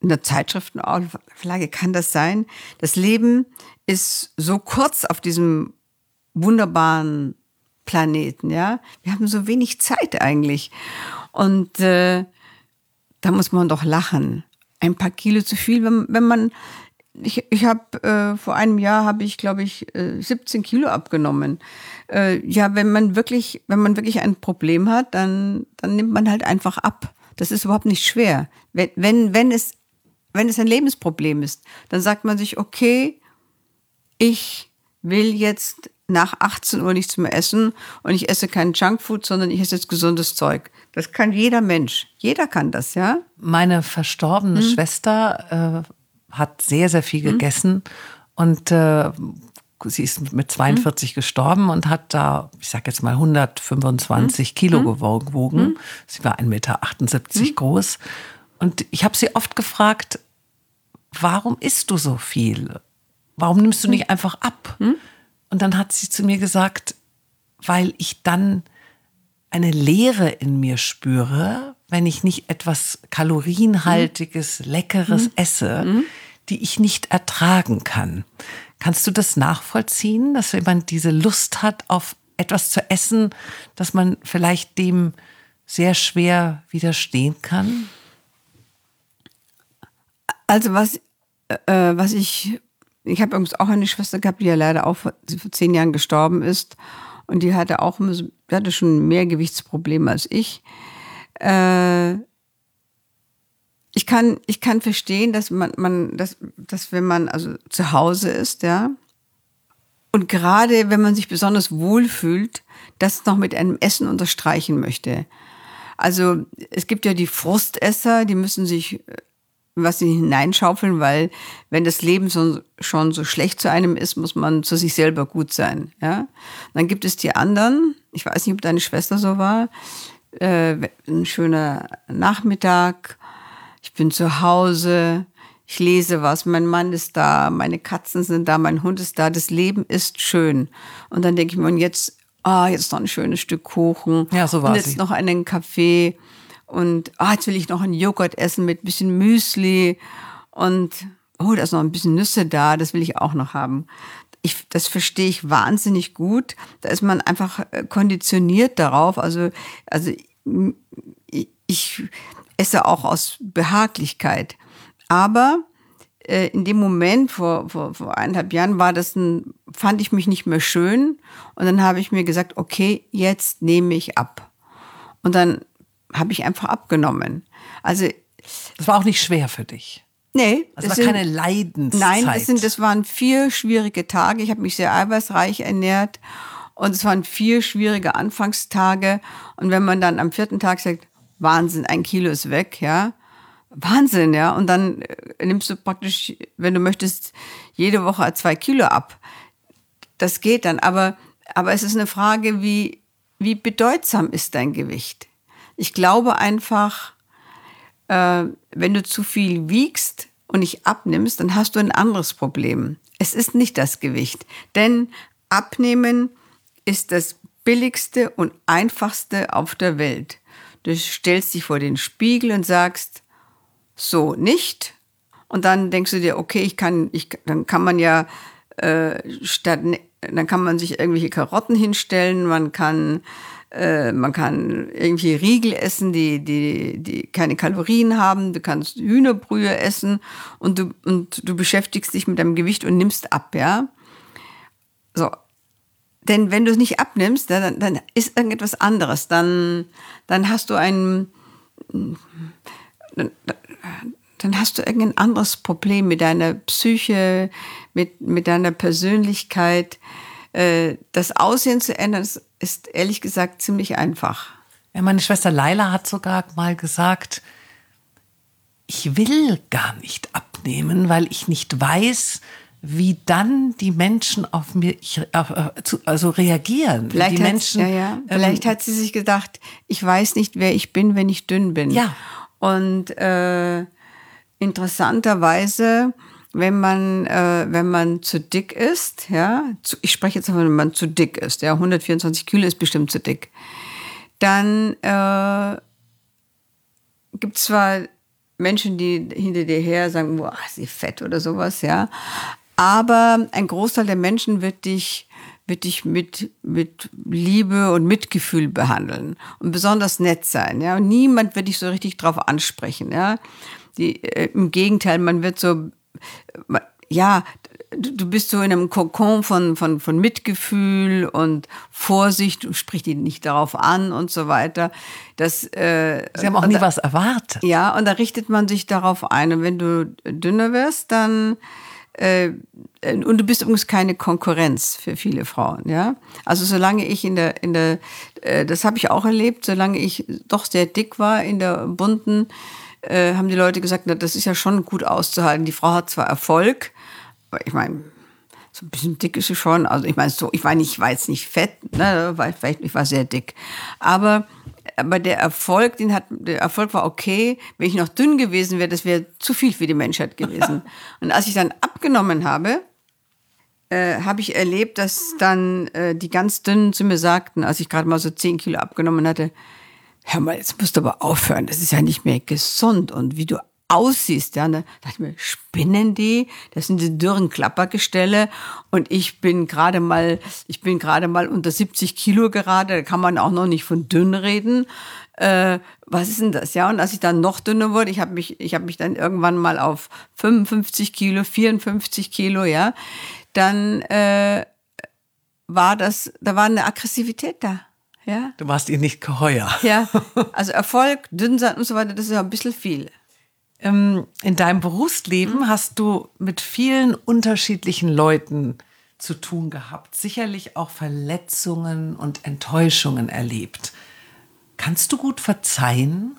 in der Zeitschriftenauflage, kann das sein? Das Leben ist so kurz auf diesem wunderbaren Planeten, ja. Wir haben so wenig Zeit eigentlich. Und äh, da muss man doch lachen. Ein paar Kilo zu viel, wenn, wenn man, ich, ich habe äh, vor einem Jahr habe ich, glaube ich, äh, siebzehn Kilo abgenommen. Äh, ja, wenn man wirklich, wenn man wirklich ein Problem hat, dann, dann nimmt man halt einfach ab. Das ist überhaupt nicht schwer. Wenn, wenn, wenn es, wenn es ein Lebensproblem ist, dann sagt man sich, okay, ich will jetzt nach achtzehn Uhr nichts mehr essen und ich esse kein Junkfood, sondern ich esse jetzt gesundes Zeug. Das kann jeder Mensch. Jeder kann das, ja. Meine verstorbene hm. Schwester äh, hat sehr, sehr viel gegessen hm. und äh, sie ist mit zweiundvierzig hm. gestorben und hat da, ich sag jetzt mal, hundertfünfundzwanzig hm. Kilo hm. gewogen. Hm. Sie war ein Meter achtundsiebzig hm. groß. Und ich habe sie oft gefragt, warum isst du so viel? Warum nimmst du nicht einfach ab? Hm? Und dann hat sie zu mir gesagt, weil ich dann eine Leere in mir spüre, wenn ich nicht etwas kalorienhaltiges, mhm. Leckeres mhm. esse, mhm. die ich nicht ertragen kann. Kannst du das nachvollziehen, dass wenn man diese Lust hat auf etwas zu essen, dass man vielleicht dem sehr schwer widerstehen kann? Also was, äh, was ich... Ich habe übrigens auch eine Schwester gehabt, die ja leider auch vor, vor zehn Jahren gestorben ist. Und die hatte auch die hatte schon mehr Gewichtsprobleme als ich. Äh, ich kann, ich kann verstehen, dass man, man dass, dass wenn man also zu Hause ist, ja, und gerade wenn man sich besonders wohlfühlt, das noch mit einem Essen unterstreichen möchte. Also es gibt ja die Frustesser, die müssen sich was sie hineinschaufeln, weil wenn das Leben so, schon so schlecht zu einem ist, muss man zu sich selber gut sein. Ja? Dann gibt es die anderen, ich weiß nicht, ob deine Schwester so war, äh, ein schöner Nachmittag, ich bin zu Hause, ich lese was, mein Mann ist da, meine Katzen sind da, mein Hund ist da, das Leben ist schön. Und dann denke ich mir, und jetzt, ah, jetzt noch ein schönes Stück Kuchen ja, so war und jetzt sie. noch einen Kaffee. Und ah, jetzt will ich noch einen Joghurt essen mit ein bisschen Müsli und oh, da ist noch ein bisschen Nüsse da, das will ich auch noch haben. Ich, das verstehe ich wahnsinnig gut. Da ist man einfach konditioniert darauf. Also, also ich, ich esse auch aus Behaglichkeit. Aber äh, in dem Moment, vor, vor, vor eineinhalb Jahren, war das ein, fand ich mich nicht mehr schön. Und dann habe ich mir gesagt, okay, jetzt nehme ich ab. Und dann habe ich einfach abgenommen. Also das war auch nicht schwer für dich? Nee. Das war sind, keine Leidenszeit? Nein, das, sind, das waren vier schwierige Tage. Ich habe mich sehr eiweißreich ernährt und es waren vier schwierige Anfangstage. Und wenn man dann am vierten Tag sagt, Wahnsinn, ein Kilo ist weg, ja, Wahnsinn, ja. Und dann nimmst du praktisch, wenn du möchtest, jede Woche zwei Kilo ab. Das geht dann. Aber, aber es ist eine Frage, wie, wie bedeutsam ist dein Gewicht? Ich glaube einfach, äh, wenn du zu viel wiegst und nicht abnimmst, dann hast du ein anderes Problem. Es ist nicht das Gewicht. Denn abnehmen ist das billigste und einfachste auf der Welt. Du stellst dich vor den Spiegel und sagst, so nicht. Und dann denkst du dir, okay, ich kann, ich, dann kann man ja äh, statt, dann kann man sich irgendwelche Karotten hinstellen, man kann Man kann irgendwie Riegel essen, die, die, die keine Kalorien haben. Du kannst Hühnerbrühe essen und du, und du beschäftigst dich mit deinem Gewicht und nimmst ab, ja. So. Denn wenn du es nicht abnimmst, dann, dann ist irgendetwas anderes. Dann, dann hast du ein, dann, dann hast du irgendein anderes Problem mit deiner Psyche, mit, mit deiner Persönlichkeit. Das Aussehen zu ändern, ist ehrlich gesagt ziemlich einfach. Ja, meine Schwester Laila hat sogar mal gesagt, ich will gar nicht abnehmen, weil ich nicht weiß, wie dann die Menschen auf mich also reagieren. Vielleicht, die hat, Menschen, ja, ja. Vielleicht ähm, hat sie sich gedacht, ich weiß nicht, wer ich bin, wenn ich dünn bin. Ja. Und äh, interessanterweise, wenn man, äh, wenn man zu dick ist, ja, zu, ich spreche jetzt davon, wenn man zu dick ist, ja, hundertvierundzwanzig Kilo ist bestimmt zu dick, dann äh, gibt es zwar Menschen, die hinter dir her sagen, boah, ist sie fett oder sowas, ja. Aber ein Großteil der Menschen wird dich, wird dich mit, mit Liebe und Mitgefühl behandeln und besonders nett sein, ja. Und niemand wird dich so richtig drauf ansprechen, ja. Die, äh, im Gegenteil, man wird so, ja, du bist so in einem Kokon von, von, von Mitgefühl und Vorsicht, du sprichst die nicht darauf an und so weiter. Das, äh, Sie haben auch nie da, was erwartet. Ja, und da richtet man sich darauf ein. Und wenn du dünner wirst, dann, äh, und du bist übrigens keine Konkurrenz für viele Frauen, ja. Also solange ich in der, in der, äh, das habe ich auch erlebt, solange ich doch sehr dick war in der bunten, äh, haben die Leute gesagt, na, das ist ja schon gut auszuhalten. Die Frau hat zwar Erfolg, aber ich meine, so ein bisschen dick ist sie schon. Also ich meine, so, ich war nicht, ich war jetzt nicht fett, ne, war vielleicht, ich war sehr dick. Aber, aber der Erfolg, den hat, der Erfolg war okay. Wenn ich noch dünn gewesen wäre, das wäre zu viel für die Menschheit gewesen. Und als ich dann abgenommen habe, äh, habe ich erlebt, dass dann äh, die ganz Dünnen zu mir sagten, als ich gerade mal so zehn Kilo abgenommen hatte, hör mal, jetzt musst du aber aufhören, das ist ja nicht mehr gesund. Und wie du aussiehst, ja, da dachte ich mir, spinnen die? Das sind die dürren Klappergestelle und ich bin gerade mal, ich bin gerade mal unter siebzig Kilo gerade, da kann man auch noch nicht von dünn reden. Äh, was ist denn das? Ja, und als ich dann noch dünner wurde, ich habe mich, ich habe mich dann irgendwann mal auf fünfundfünfzig Kilo, vierundfünfzig Kilo, ja, dann äh, war das, da war eine Aggressivität da. Ja. Du warst ihr nicht geheuer. Ja, also Erfolg, dünn sein und so weiter, das ist ja ein bisschen viel. In deinem Berufsleben mhm. hast du mit vielen unterschiedlichen Leuten zu tun gehabt. Sicherlich auch Verletzungen und Enttäuschungen erlebt. Kannst du gut verzeihen?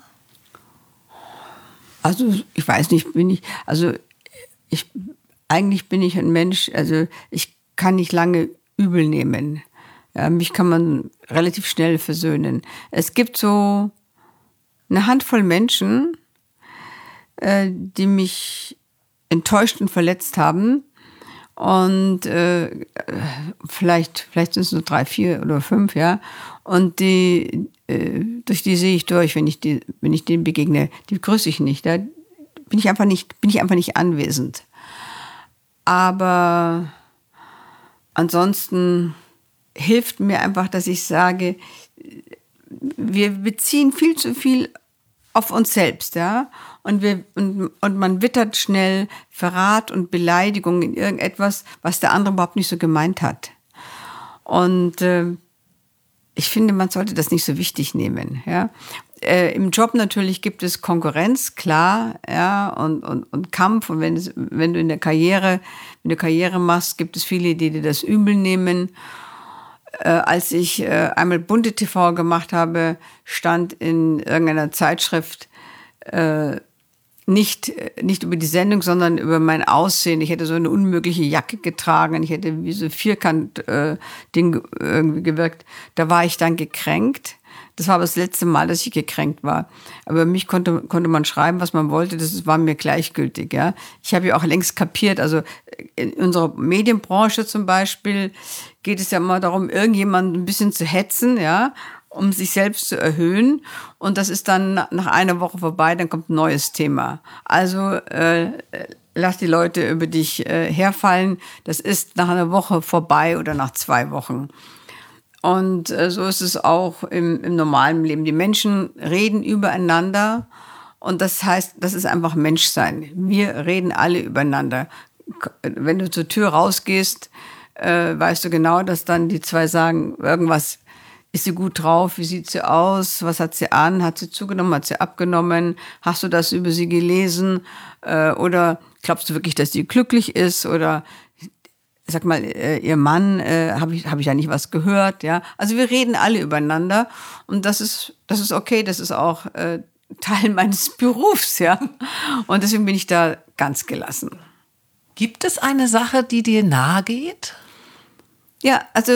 Also ich weiß nicht, bin ich, also ich, eigentlich bin ich ein Mensch, also ich kann nicht lange übel nehmen. Ja, mich kann man relativ schnell versöhnen. Es gibt so eine Handvoll Menschen, die mich enttäuscht und verletzt haben. Und äh, vielleicht, vielleicht sind es nur drei, vier oder fünf, ja. Und die, äh, durch die sehe ich durch, wenn ich die, wenn ich denen begegne. Die grüße ich nicht. Da bin ich einfach nicht, bin ich einfach nicht anwesend. Aber ansonsten hilft mir einfach, dass ich sage, wir beziehen viel zu viel auf uns selbst, ja. Und, wir, und, und man wittert schnell Verrat und Beleidigung in irgendetwas, was der andere überhaupt nicht so gemeint hat. Und äh, ich finde, man sollte das nicht so wichtig nehmen, ja. Äh, im Job natürlich gibt es Konkurrenz, klar, ja, und, und, und Kampf. Und wenn, es, wenn du in der Karriere, wenn du Karriere machst, gibt es viele, die dir das übel nehmen. Äh, als ich äh, einmal Bunte T V gemacht habe, stand in irgendeiner Zeitschrift äh, nicht, nicht über die Sendung, sondern über mein Aussehen. Ich hätte so eine unmögliche Jacke getragen. Ich hätte wie so Vierkant-Ding äh, irgendwie gewirkt. Da war ich dann gekränkt. Das war aber das letzte Mal, dass ich gekränkt war. Aber mich konnte, konnte man schreiben, was man wollte. Das war mir gleichgültig, ja. Ich habe ja auch längst kapiert. Also in unserer Medienbranche zum Beispiel geht es ja immer darum, irgendjemanden ein bisschen zu hetzen, ja, um sich selbst zu erhöhen. Und das ist dann nach einer Woche vorbei, dann kommt ein neues Thema. Also äh, lass die Leute über dich äh, herfallen. Das ist nach einer Woche vorbei oder nach zwei Wochen. Und äh, so ist es auch im, im normalen Leben. Die Menschen reden übereinander und das heißt, das ist einfach Menschsein. Wir reden alle übereinander. Wenn du zur Tür rausgehst, äh, weißt du genau, dass dann die zwei sagen, irgendwas, ist sie gut drauf, wie sieht sie aus, was hat sie an, hat sie zugenommen, hat sie abgenommen, hast du das über sie gelesen äh, oder glaubst du wirklich, dass sie glücklich ist oder sag mal, äh, ihr Mann, äh, habe ich, hab ich da nicht was gehört, ja. Also wir reden alle übereinander und das ist, das ist okay, das ist auch äh, Teil meines Berufs, ja. Und deswegen bin ich da ganz gelassen. Gibt es eine Sache, die dir nahe geht? Ja, also,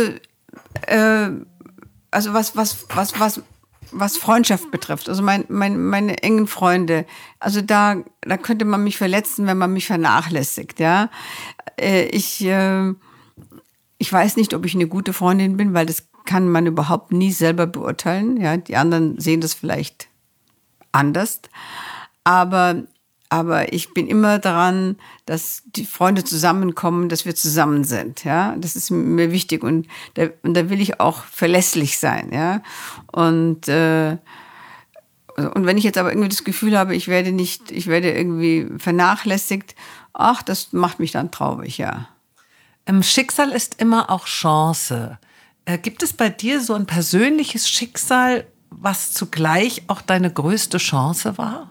äh, also was, was, was, was, was Freundschaft betrifft, also mein, mein, meine engen Freunde, also da, da könnte man mich verletzen, wenn man mich vernachlässigt, ja. Ich, äh, ich weiß nicht, ob ich eine gute Freundin bin, weil das kann man überhaupt nie selber beurteilen. Ja, die anderen sehen das vielleicht anders. Aber Aber ich bin immer daran, dass die Freunde zusammenkommen, dass wir zusammen sind. Ja, das ist mir wichtig und da, und da will ich auch verlässlich sein. Ja, und äh, und wenn ich jetzt aber irgendwie das Gefühl habe, ich werde nicht, ich werde irgendwie vernachlässigt, ach, das macht mich dann traurig. Ja. Ähm, Schicksal ist immer auch Chance. Äh, gibt es bei dir so ein persönliches Schicksal, was zugleich auch deine größte Chance war?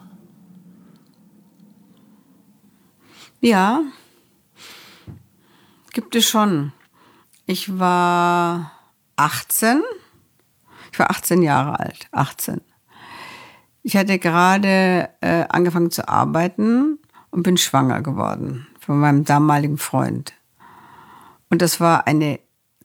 Ja, gibt es schon. Ich war achtzehn. Ich war achtzehn Jahre alt. achtzehn. Ich hatte gerade äh, angefangen zu arbeiten und bin schwanger geworden von meinem damaligen Freund. Und das war eine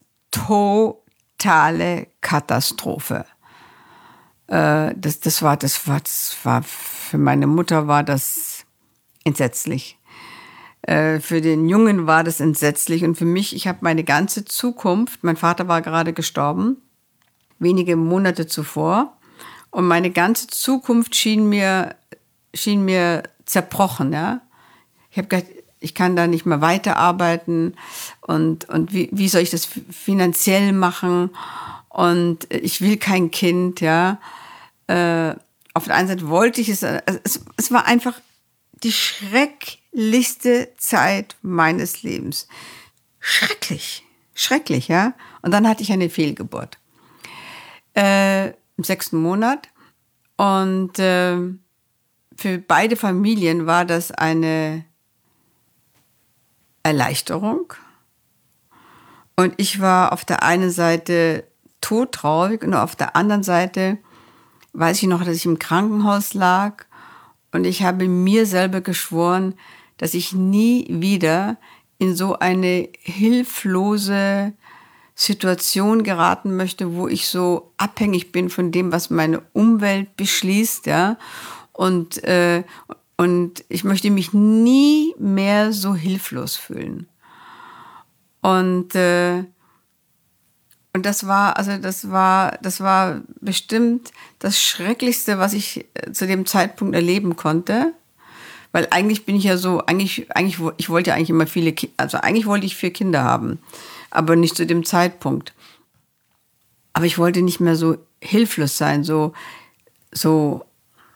totale Katastrophe. Äh, das, das, war, das, war, das war, für meine Mutter war das entsetzlich. Für den Jungen war das entsetzlich und für mich, ich habe meine ganze Zukunft, mein Vater war gerade gestorben, wenige Monate zuvor und meine ganze Zukunft schien mir, schien mir zerbrochen. Ja? Ich habe gedacht, ich kann da nicht mehr weiterarbeiten und, und wie, wie soll ich das finanziell machen und ich will kein Kind. Ja? Äh, auf der einen Seite wollte ich es, es, es war einfach die schrecklichste Zeit meines Lebens. Schrecklich, schrecklich, ja. Und dann hatte ich eine Fehlgeburt äh, im sechsten Monat. Und äh, für beide Familien war das eine Erleichterung. Und ich war auf der einen Seite todtraurig und auf der anderen Seite weiß ich noch, dass ich im Krankenhaus lag. Und ich habe mir selber geschworen, dass ich nie wieder in so eine hilflose Situation geraten möchte, wo ich so abhängig bin von dem, was meine Umwelt beschließt. Ja? Und, äh, und ich möchte mich nie mehr so hilflos fühlen. Und, äh, und das war, also das war, das war bestimmt das Schrecklichste, was ich zu dem Zeitpunkt erleben konnte. Weil eigentlich bin ich ja so, eigentlich, eigentlich, ich wollte ja eigentlich immer viele Kinder, also eigentlich wollte ich vier Kinder haben, aber nicht zu dem Zeitpunkt. Aber ich wollte nicht mehr so hilflos sein, so, so,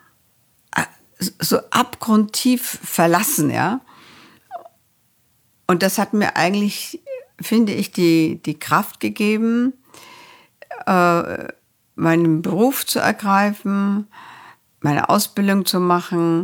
so abgrundtief verlassen, ja. Und das hat mir eigentlich, finde ich, die, die Kraft gegeben, äh, meinen Beruf zu ergreifen, meine Ausbildung zu machen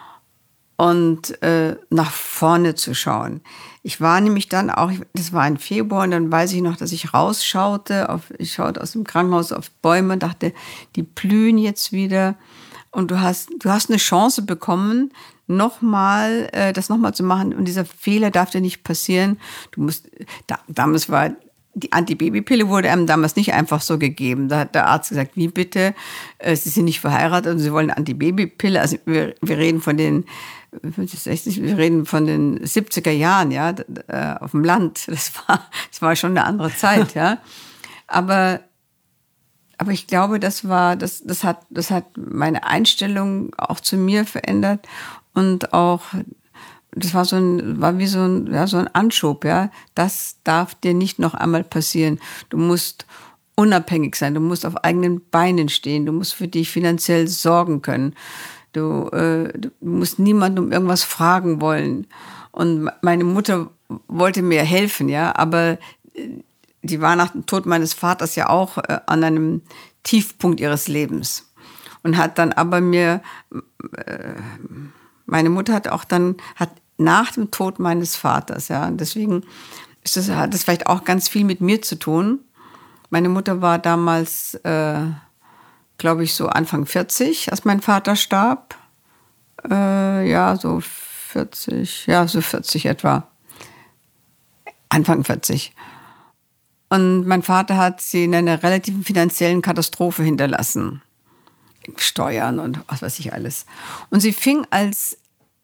und äh, nach vorne zu schauen. Ich war nämlich dann auch, das war im Februar, und dann weiß ich noch, dass ich rausschaute, auf, ich schaute aus dem Krankenhaus auf Bäume und dachte, die blühen jetzt wieder. Und du hast, du hast eine Chance bekommen, nochmal, äh, das nochmal zu machen. Und dieser Fehler darf dir nicht passieren. Du musst, da, damals war, die Antibabypille wurde einem damals nicht einfach so gegeben. Da hat der Arzt gesagt, wie bitte? Äh, Sie sind nicht verheiratet und Sie wollen eine Antibabypille. Also wir, wir reden von den, wir reden von den siebziger Jahren, ja, äh, auf dem Land. Das war, das war schon eine andere Zeit, ja. Aber, Aber ich glaube, das war, das, das hat, das hat meine Einstellung auch zu mir verändert und auch, das war so ein, war wie so ein, ja, so ein Anschub, ja. Das darf dir nicht noch einmal passieren. Du musst unabhängig sein, du musst auf eigenen Beinen stehen, du musst für dich finanziell sorgen können. Du, äh, du musst niemanden um irgendwas fragen wollen. Und meine Mutter wollte mir helfen, ja, aber die war nach dem Tod meines Vaters ja auch äh, an einem Tiefpunkt ihres Lebens. Und hat dann aber mir, äh, meine Mutter hat auch dann, hat nach dem Tod meines Vaters, ja, und deswegen ist das, hat das vielleicht auch ganz viel mit mir zu tun. Meine Mutter war damals, äh, glaube ich, so Anfang vierzig, als mein Vater starb. Äh, ja, so vierzig, ja, so vierzig etwa. Anfang vierzig. Und mein Vater hat sie in einer relativen finanziellen Katastrophe hinterlassen. Steuern und was weiß ich alles. Und sie fing als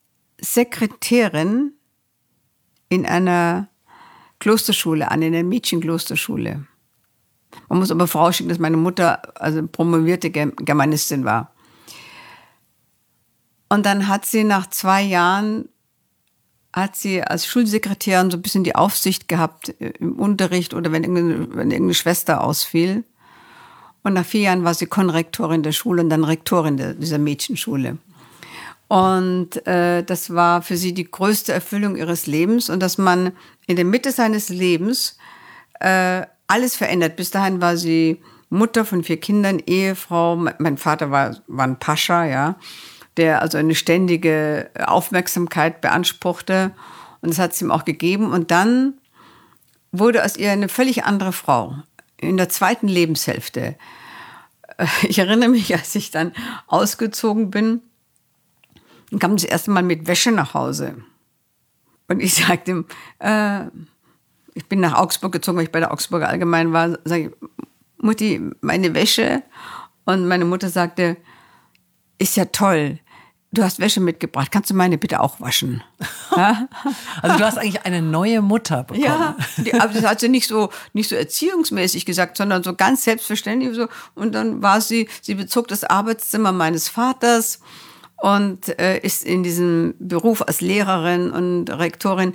Sekretärin in einer Klosterschule an, in einer Mädchenklosterschule. Man muss aber vorausschicken, dass meine Mutter also promovierte Germanistin war. Und dann hat sie nach zwei Jahren, hat sie als Schulsekretärin so ein bisschen die Aufsicht gehabt im Unterricht oder wenn irgendeine, wenn irgendeine Schwester ausfiel. Und nach vier Jahren war sie Konrektorin der Schule und dann Rektorin der, dieser Mädchenschule. Und äh, das war für sie die größte Erfüllung ihres Lebens. Und dass man in der Mitte seines Lebens äh, alles verändert. Bis dahin war sie Mutter von vier Kindern, Ehefrau. Mein Vater war, war ein Pascha, ja, der also eine ständige Aufmerksamkeit beanspruchte. Und das hat es ihm auch gegeben. Und dann wurde aus ihr eine völlig andere Frau. In der zweiten Lebenshälfte. Ich erinnere mich, als ich dann ausgezogen bin, dann kam das erste Mal mit Wäsche nach Hause. Und ich sagte ihm, äh, ich bin nach Augsburg gezogen, weil ich bei der Augsburger Allgemeinen war, sage ich, Mutti, meine Wäsche. Und meine Mutter sagte, ist ja toll, du hast Wäsche mitgebracht, kannst du meine bitte auch waschen? Ja? Also du hast eigentlich eine neue Mutter bekommen. Ja, die, aber das hat sie nicht so, nicht so erziehungsmäßig gesagt, sondern so ganz selbstverständlich. So. Und dann war sie, sie bezog das Arbeitszimmer meines Vaters und äh, ist in diesem Beruf als Lehrerin und Rektorin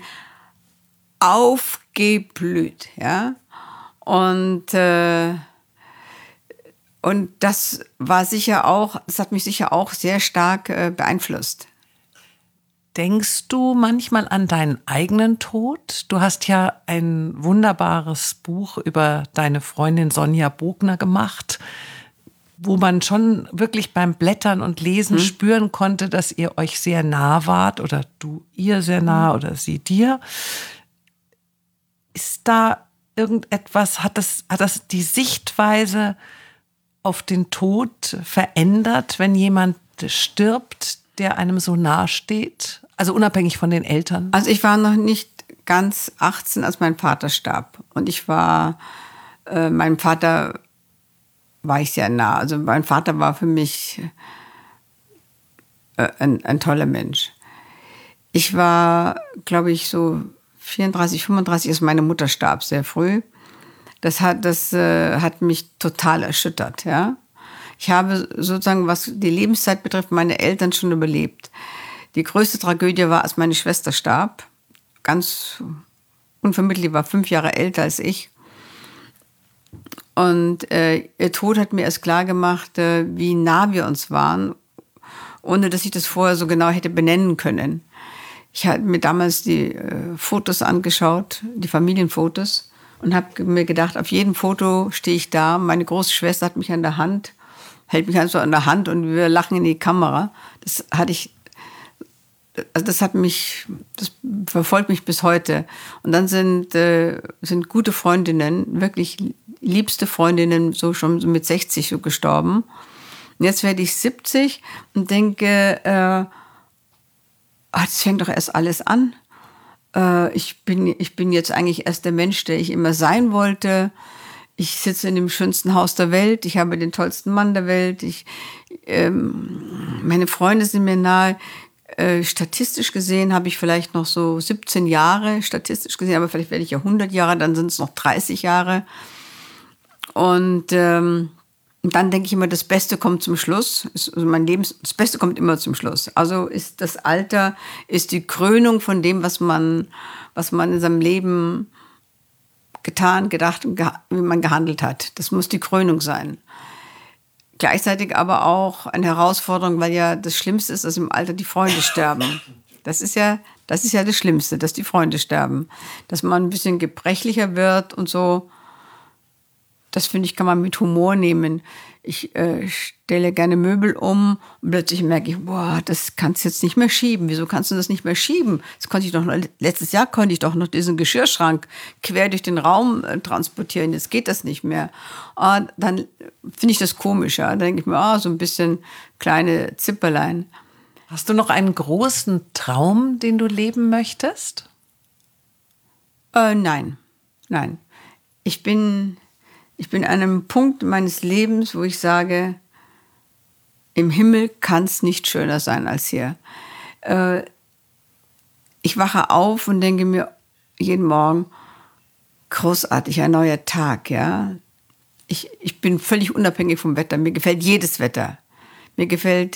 aufgeblüht. Ja? Und, äh, und das war sicher auch, das hat mich sicher auch sehr stark äh, beeinflusst. Denkst du manchmal an deinen eigenen Tod? Du hast ja ein wunderbares Buch über deine Freundin Sonja Bogner gemacht, wo man schon wirklich beim Blättern und Lesen hm. spüren konnte, dass ihr euch sehr nah wart oder du ihr sehr nah hm. oder sie dir. Ist da irgendetwas, hat das, hat das die Sichtweise auf den Tod verändert, wenn jemand stirbt, der einem so nahe steht? Also unabhängig von den Eltern? Also ich war noch nicht ganz achtzehn, als mein Vater starb. Und ich war, äh, meinem Vater war ich sehr nah. Also mein Vater war für mich äh, ein, ein toller Mensch. Ich war, glaube ich, so vierunddreißig, fünfunddreißig, als meine Mutter starb, sehr früh. Das hat, das, äh, hat mich total erschüttert, ja. Ich habe sozusagen, was die Lebenszeit betrifft, meine Eltern schon überlebt. Die größte Tragödie war, als meine Schwester starb. Ganz unvermittelt, die war fünf Jahre älter als ich. Und äh, ihr Tod hat mir erst klar gemacht, äh, wie nah wir uns waren, ohne dass ich das vorher so genau hätte benennen können. Ich hatte mir damals die äh, Fotos angeschaut, die Familienfotos, und habe mir gedacht, auf jedem Foto stehe ich da. Meine große Schwester hat mich an der Hand, hält mich also an der Hand und wir lachen in die Kamera. Das hatte ich, also das hat mich, das verfolgt mich bis heute. Und dann sind, äh, sind gute Freundinnen, wirklich liebste Freundinnen, so schon mit sechzig so gestorben. Und jetzt werde ich siebzig und denke, äh, ach, das fängt doch erst alles an. Äh, ich bin, ich bin jetzt eigentlich erst der Mensch, der ich immer sein wollte. Ich sitze in dem schönsten Haus der Welt. Ich habe den tollsten Mann der Welt. Ich, ähm, meine Freunde sind mir nahe. Äh, statistisch gesehen habe ich vielleicht noch so siebzehn Jahre, statistisch gesehen, aber vielleicht werde ich ja hundert Jahre, dann sind es noch dreißig Jahre. Und ähm, dann denke ich immer, das Beste kommt zum Schluss. Also mein Leben, das Beste kommt immer zum Schluss. Also ist das Alter ist die Krönung von dem, was man, was man in seinem Leben getan, gedacht und geha- wie man gehandelt hat. Das muss die Krönung sein. Gleichzeitig aber auch eine Herausforderung, weil ja das Schlimmste ist, dass im Alter die Freunde sterben. Das ist ja, das ist ja das Schlimmste, dass die Freunde sterben. Dass man ein bisschen gebrechlicher wird und so. Das, finde ich, kann man mit Humor nehmen. Ich äh, stelle gerne Möbel um und plötzlich merke ich, boah, das kannst du jetzt nicht mehr schieben. Wieso kannst du das nicht mehr schieben? Das konnte ich doch noch, letztes Jahr konnte ich doch noch diesen Geschirrschrank quer durch den Raum äh, transportieren. Jetzt geht das nicht mehr. Und dann finde ich das komisch. Ja? Dann denke ich mir, ah, so ein bisschen kleine Zipperlein. Hast du noch einen großen Traum, den du leben möchtest? Äh, nein, nein. Ich bin... Ich bin an einem Punkt meines Lebens, wo ich sage, im Himmel kann es nicht schöner sein als hier. Äh, ich wache auf und denke mir jeden Morgen, großartig, ein neuer Tag. Ja? Ich, ich bin völlig unabhängig vom Wetter. Mir gefällt jedes Wetter. Mir gefällt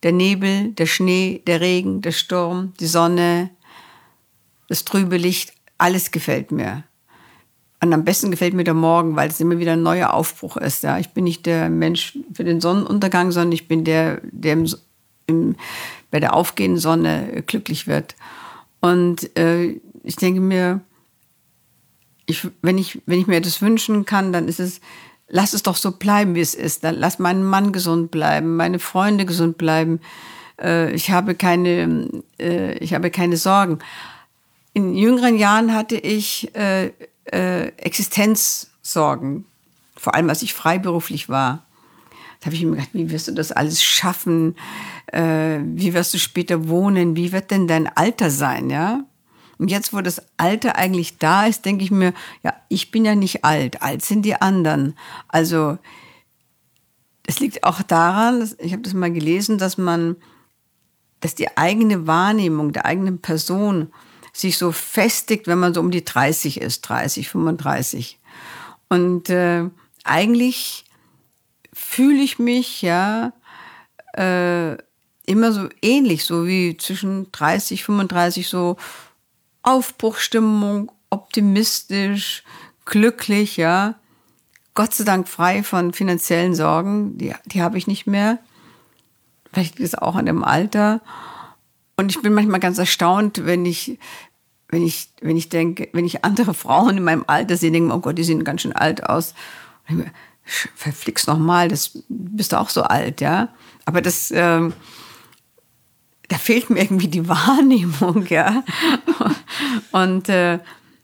der Nebel, der Schnee, der Regen, der Sturm, die Sonne, das trübe Licht, alles gefällt mir. Und am besten gefällt mir der Morgen, weil es immer wieder ein neuer Aufbruch ist. Ja. Ich bin nicht der Mensch für den Sonnenuntergang, sondern ich bin der, der im, im, bei der aufgehenden Sonne glücklich wird. Und äh, ich denke mir, ich, wenn, ich, wenn ich mir das wünschen kann, dann ist es, lass es doch so bleiben, wie es ist. Dann lass meinen Mann gesund bleiben, meine Freunde gesund bleiben. Äh, ich habe keine, äh, ich habe keine Sorgen. In jüngeren Jahren hatte ich äh, äh, Existenzsorgen, vor allem als ich freiberuflich war. Da habe ich mir gedacht, wie wirst du das alles schaffen? Äh, wie wirst du später wohnen? Wie wird denn dein Alter sein? Ja? Und jetzt, wo das Alter eigentlich da ist, denke ich mir, ja, ich bin ja nicht alt, alt sind die anderen. Also es liegt auch daran, ich habe das mal gelesen, dass man, dass die eigene Wahrnehmung der eigenen Person sich so festigt, wenn man so um die dreißig ist, dreißig, fünfunddreißig. Und äh, eigentlich fühle ich mich ja äh, immer so ähnlich, so wie zwischen dreißig, fünfunddreißig, so Aufbruchstimmung, optimistisch, glücklich, ja. Gott sei Dank frei von finanziellen Sorgen, die, die habe ich nicht mehr. Vielleicht ist es auch an dem Alter. Und ich bin manchmal ganz erstaunt, wenn ich, wenn ich, wenn ich denke, wenn ich andere Frauen in meinem Alter sehe, denke ich, oh Gott, die sehen ganz schön alt aus. Verflixt nochmal, das bist du auch so alt, ja. Aber das, ähm, da fehlt mir irgendwie die Wahrnehmung, ja. Und äh,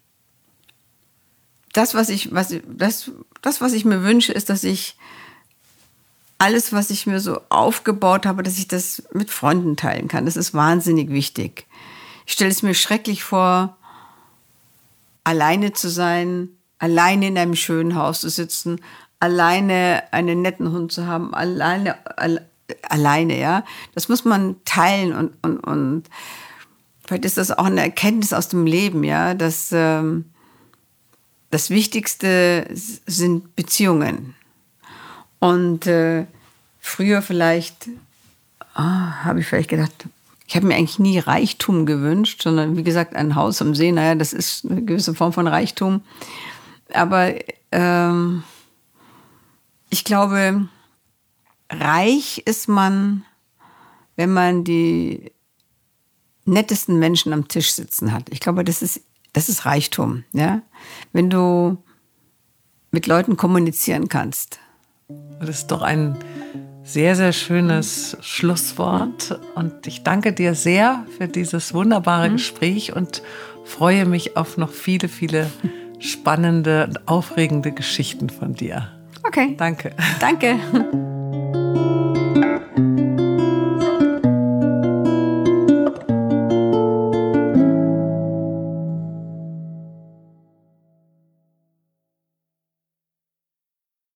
das, was ich, was, das, das, was ich mir wünsche, ist, dass ich alles, was ich mir so aufgebaut habe, dass ich das mit Freunden teilen kann. Das ist wahnsinnig wichtig. Ich stelle es mir schrecklich vor, alleine zu sein, alleine in einem schönen Haus zu sitzen, alleine einen netten Hund zu haben, alleine, alle, alleine, ja. Das muss man teilen und, und, und vielleicht ist das auch eine Erkenntnis aus dem Leben, ja, dass ähm, das Wichtigste sind Beziehungen. Und äh, früher vielleicht, oh, habe ich vielleicht gedacht, ich habe mir eigentlich nie Reichtum gewünscht, sondern wie gesagt, ein Haus am See, naja, das ist eine gewisse Form von Reichtum. Aber ähm, ich glaube, reich ist man, wenn man die nettesten Menschen am Tisch sitzen hat. Ich glaube, das ist, das ist Reichtum. Ja? Wenn du mit Leuten kommunizieren kannst. Das ist doch ein sehr, sehr schönes Schlusswort. Und ich danke dir sehr für dieses wunderbare mhm. Gespräch und freue mich auf noch viele, viele spannende und aufregende Geschichten von dir. Okay. Danke. Danke.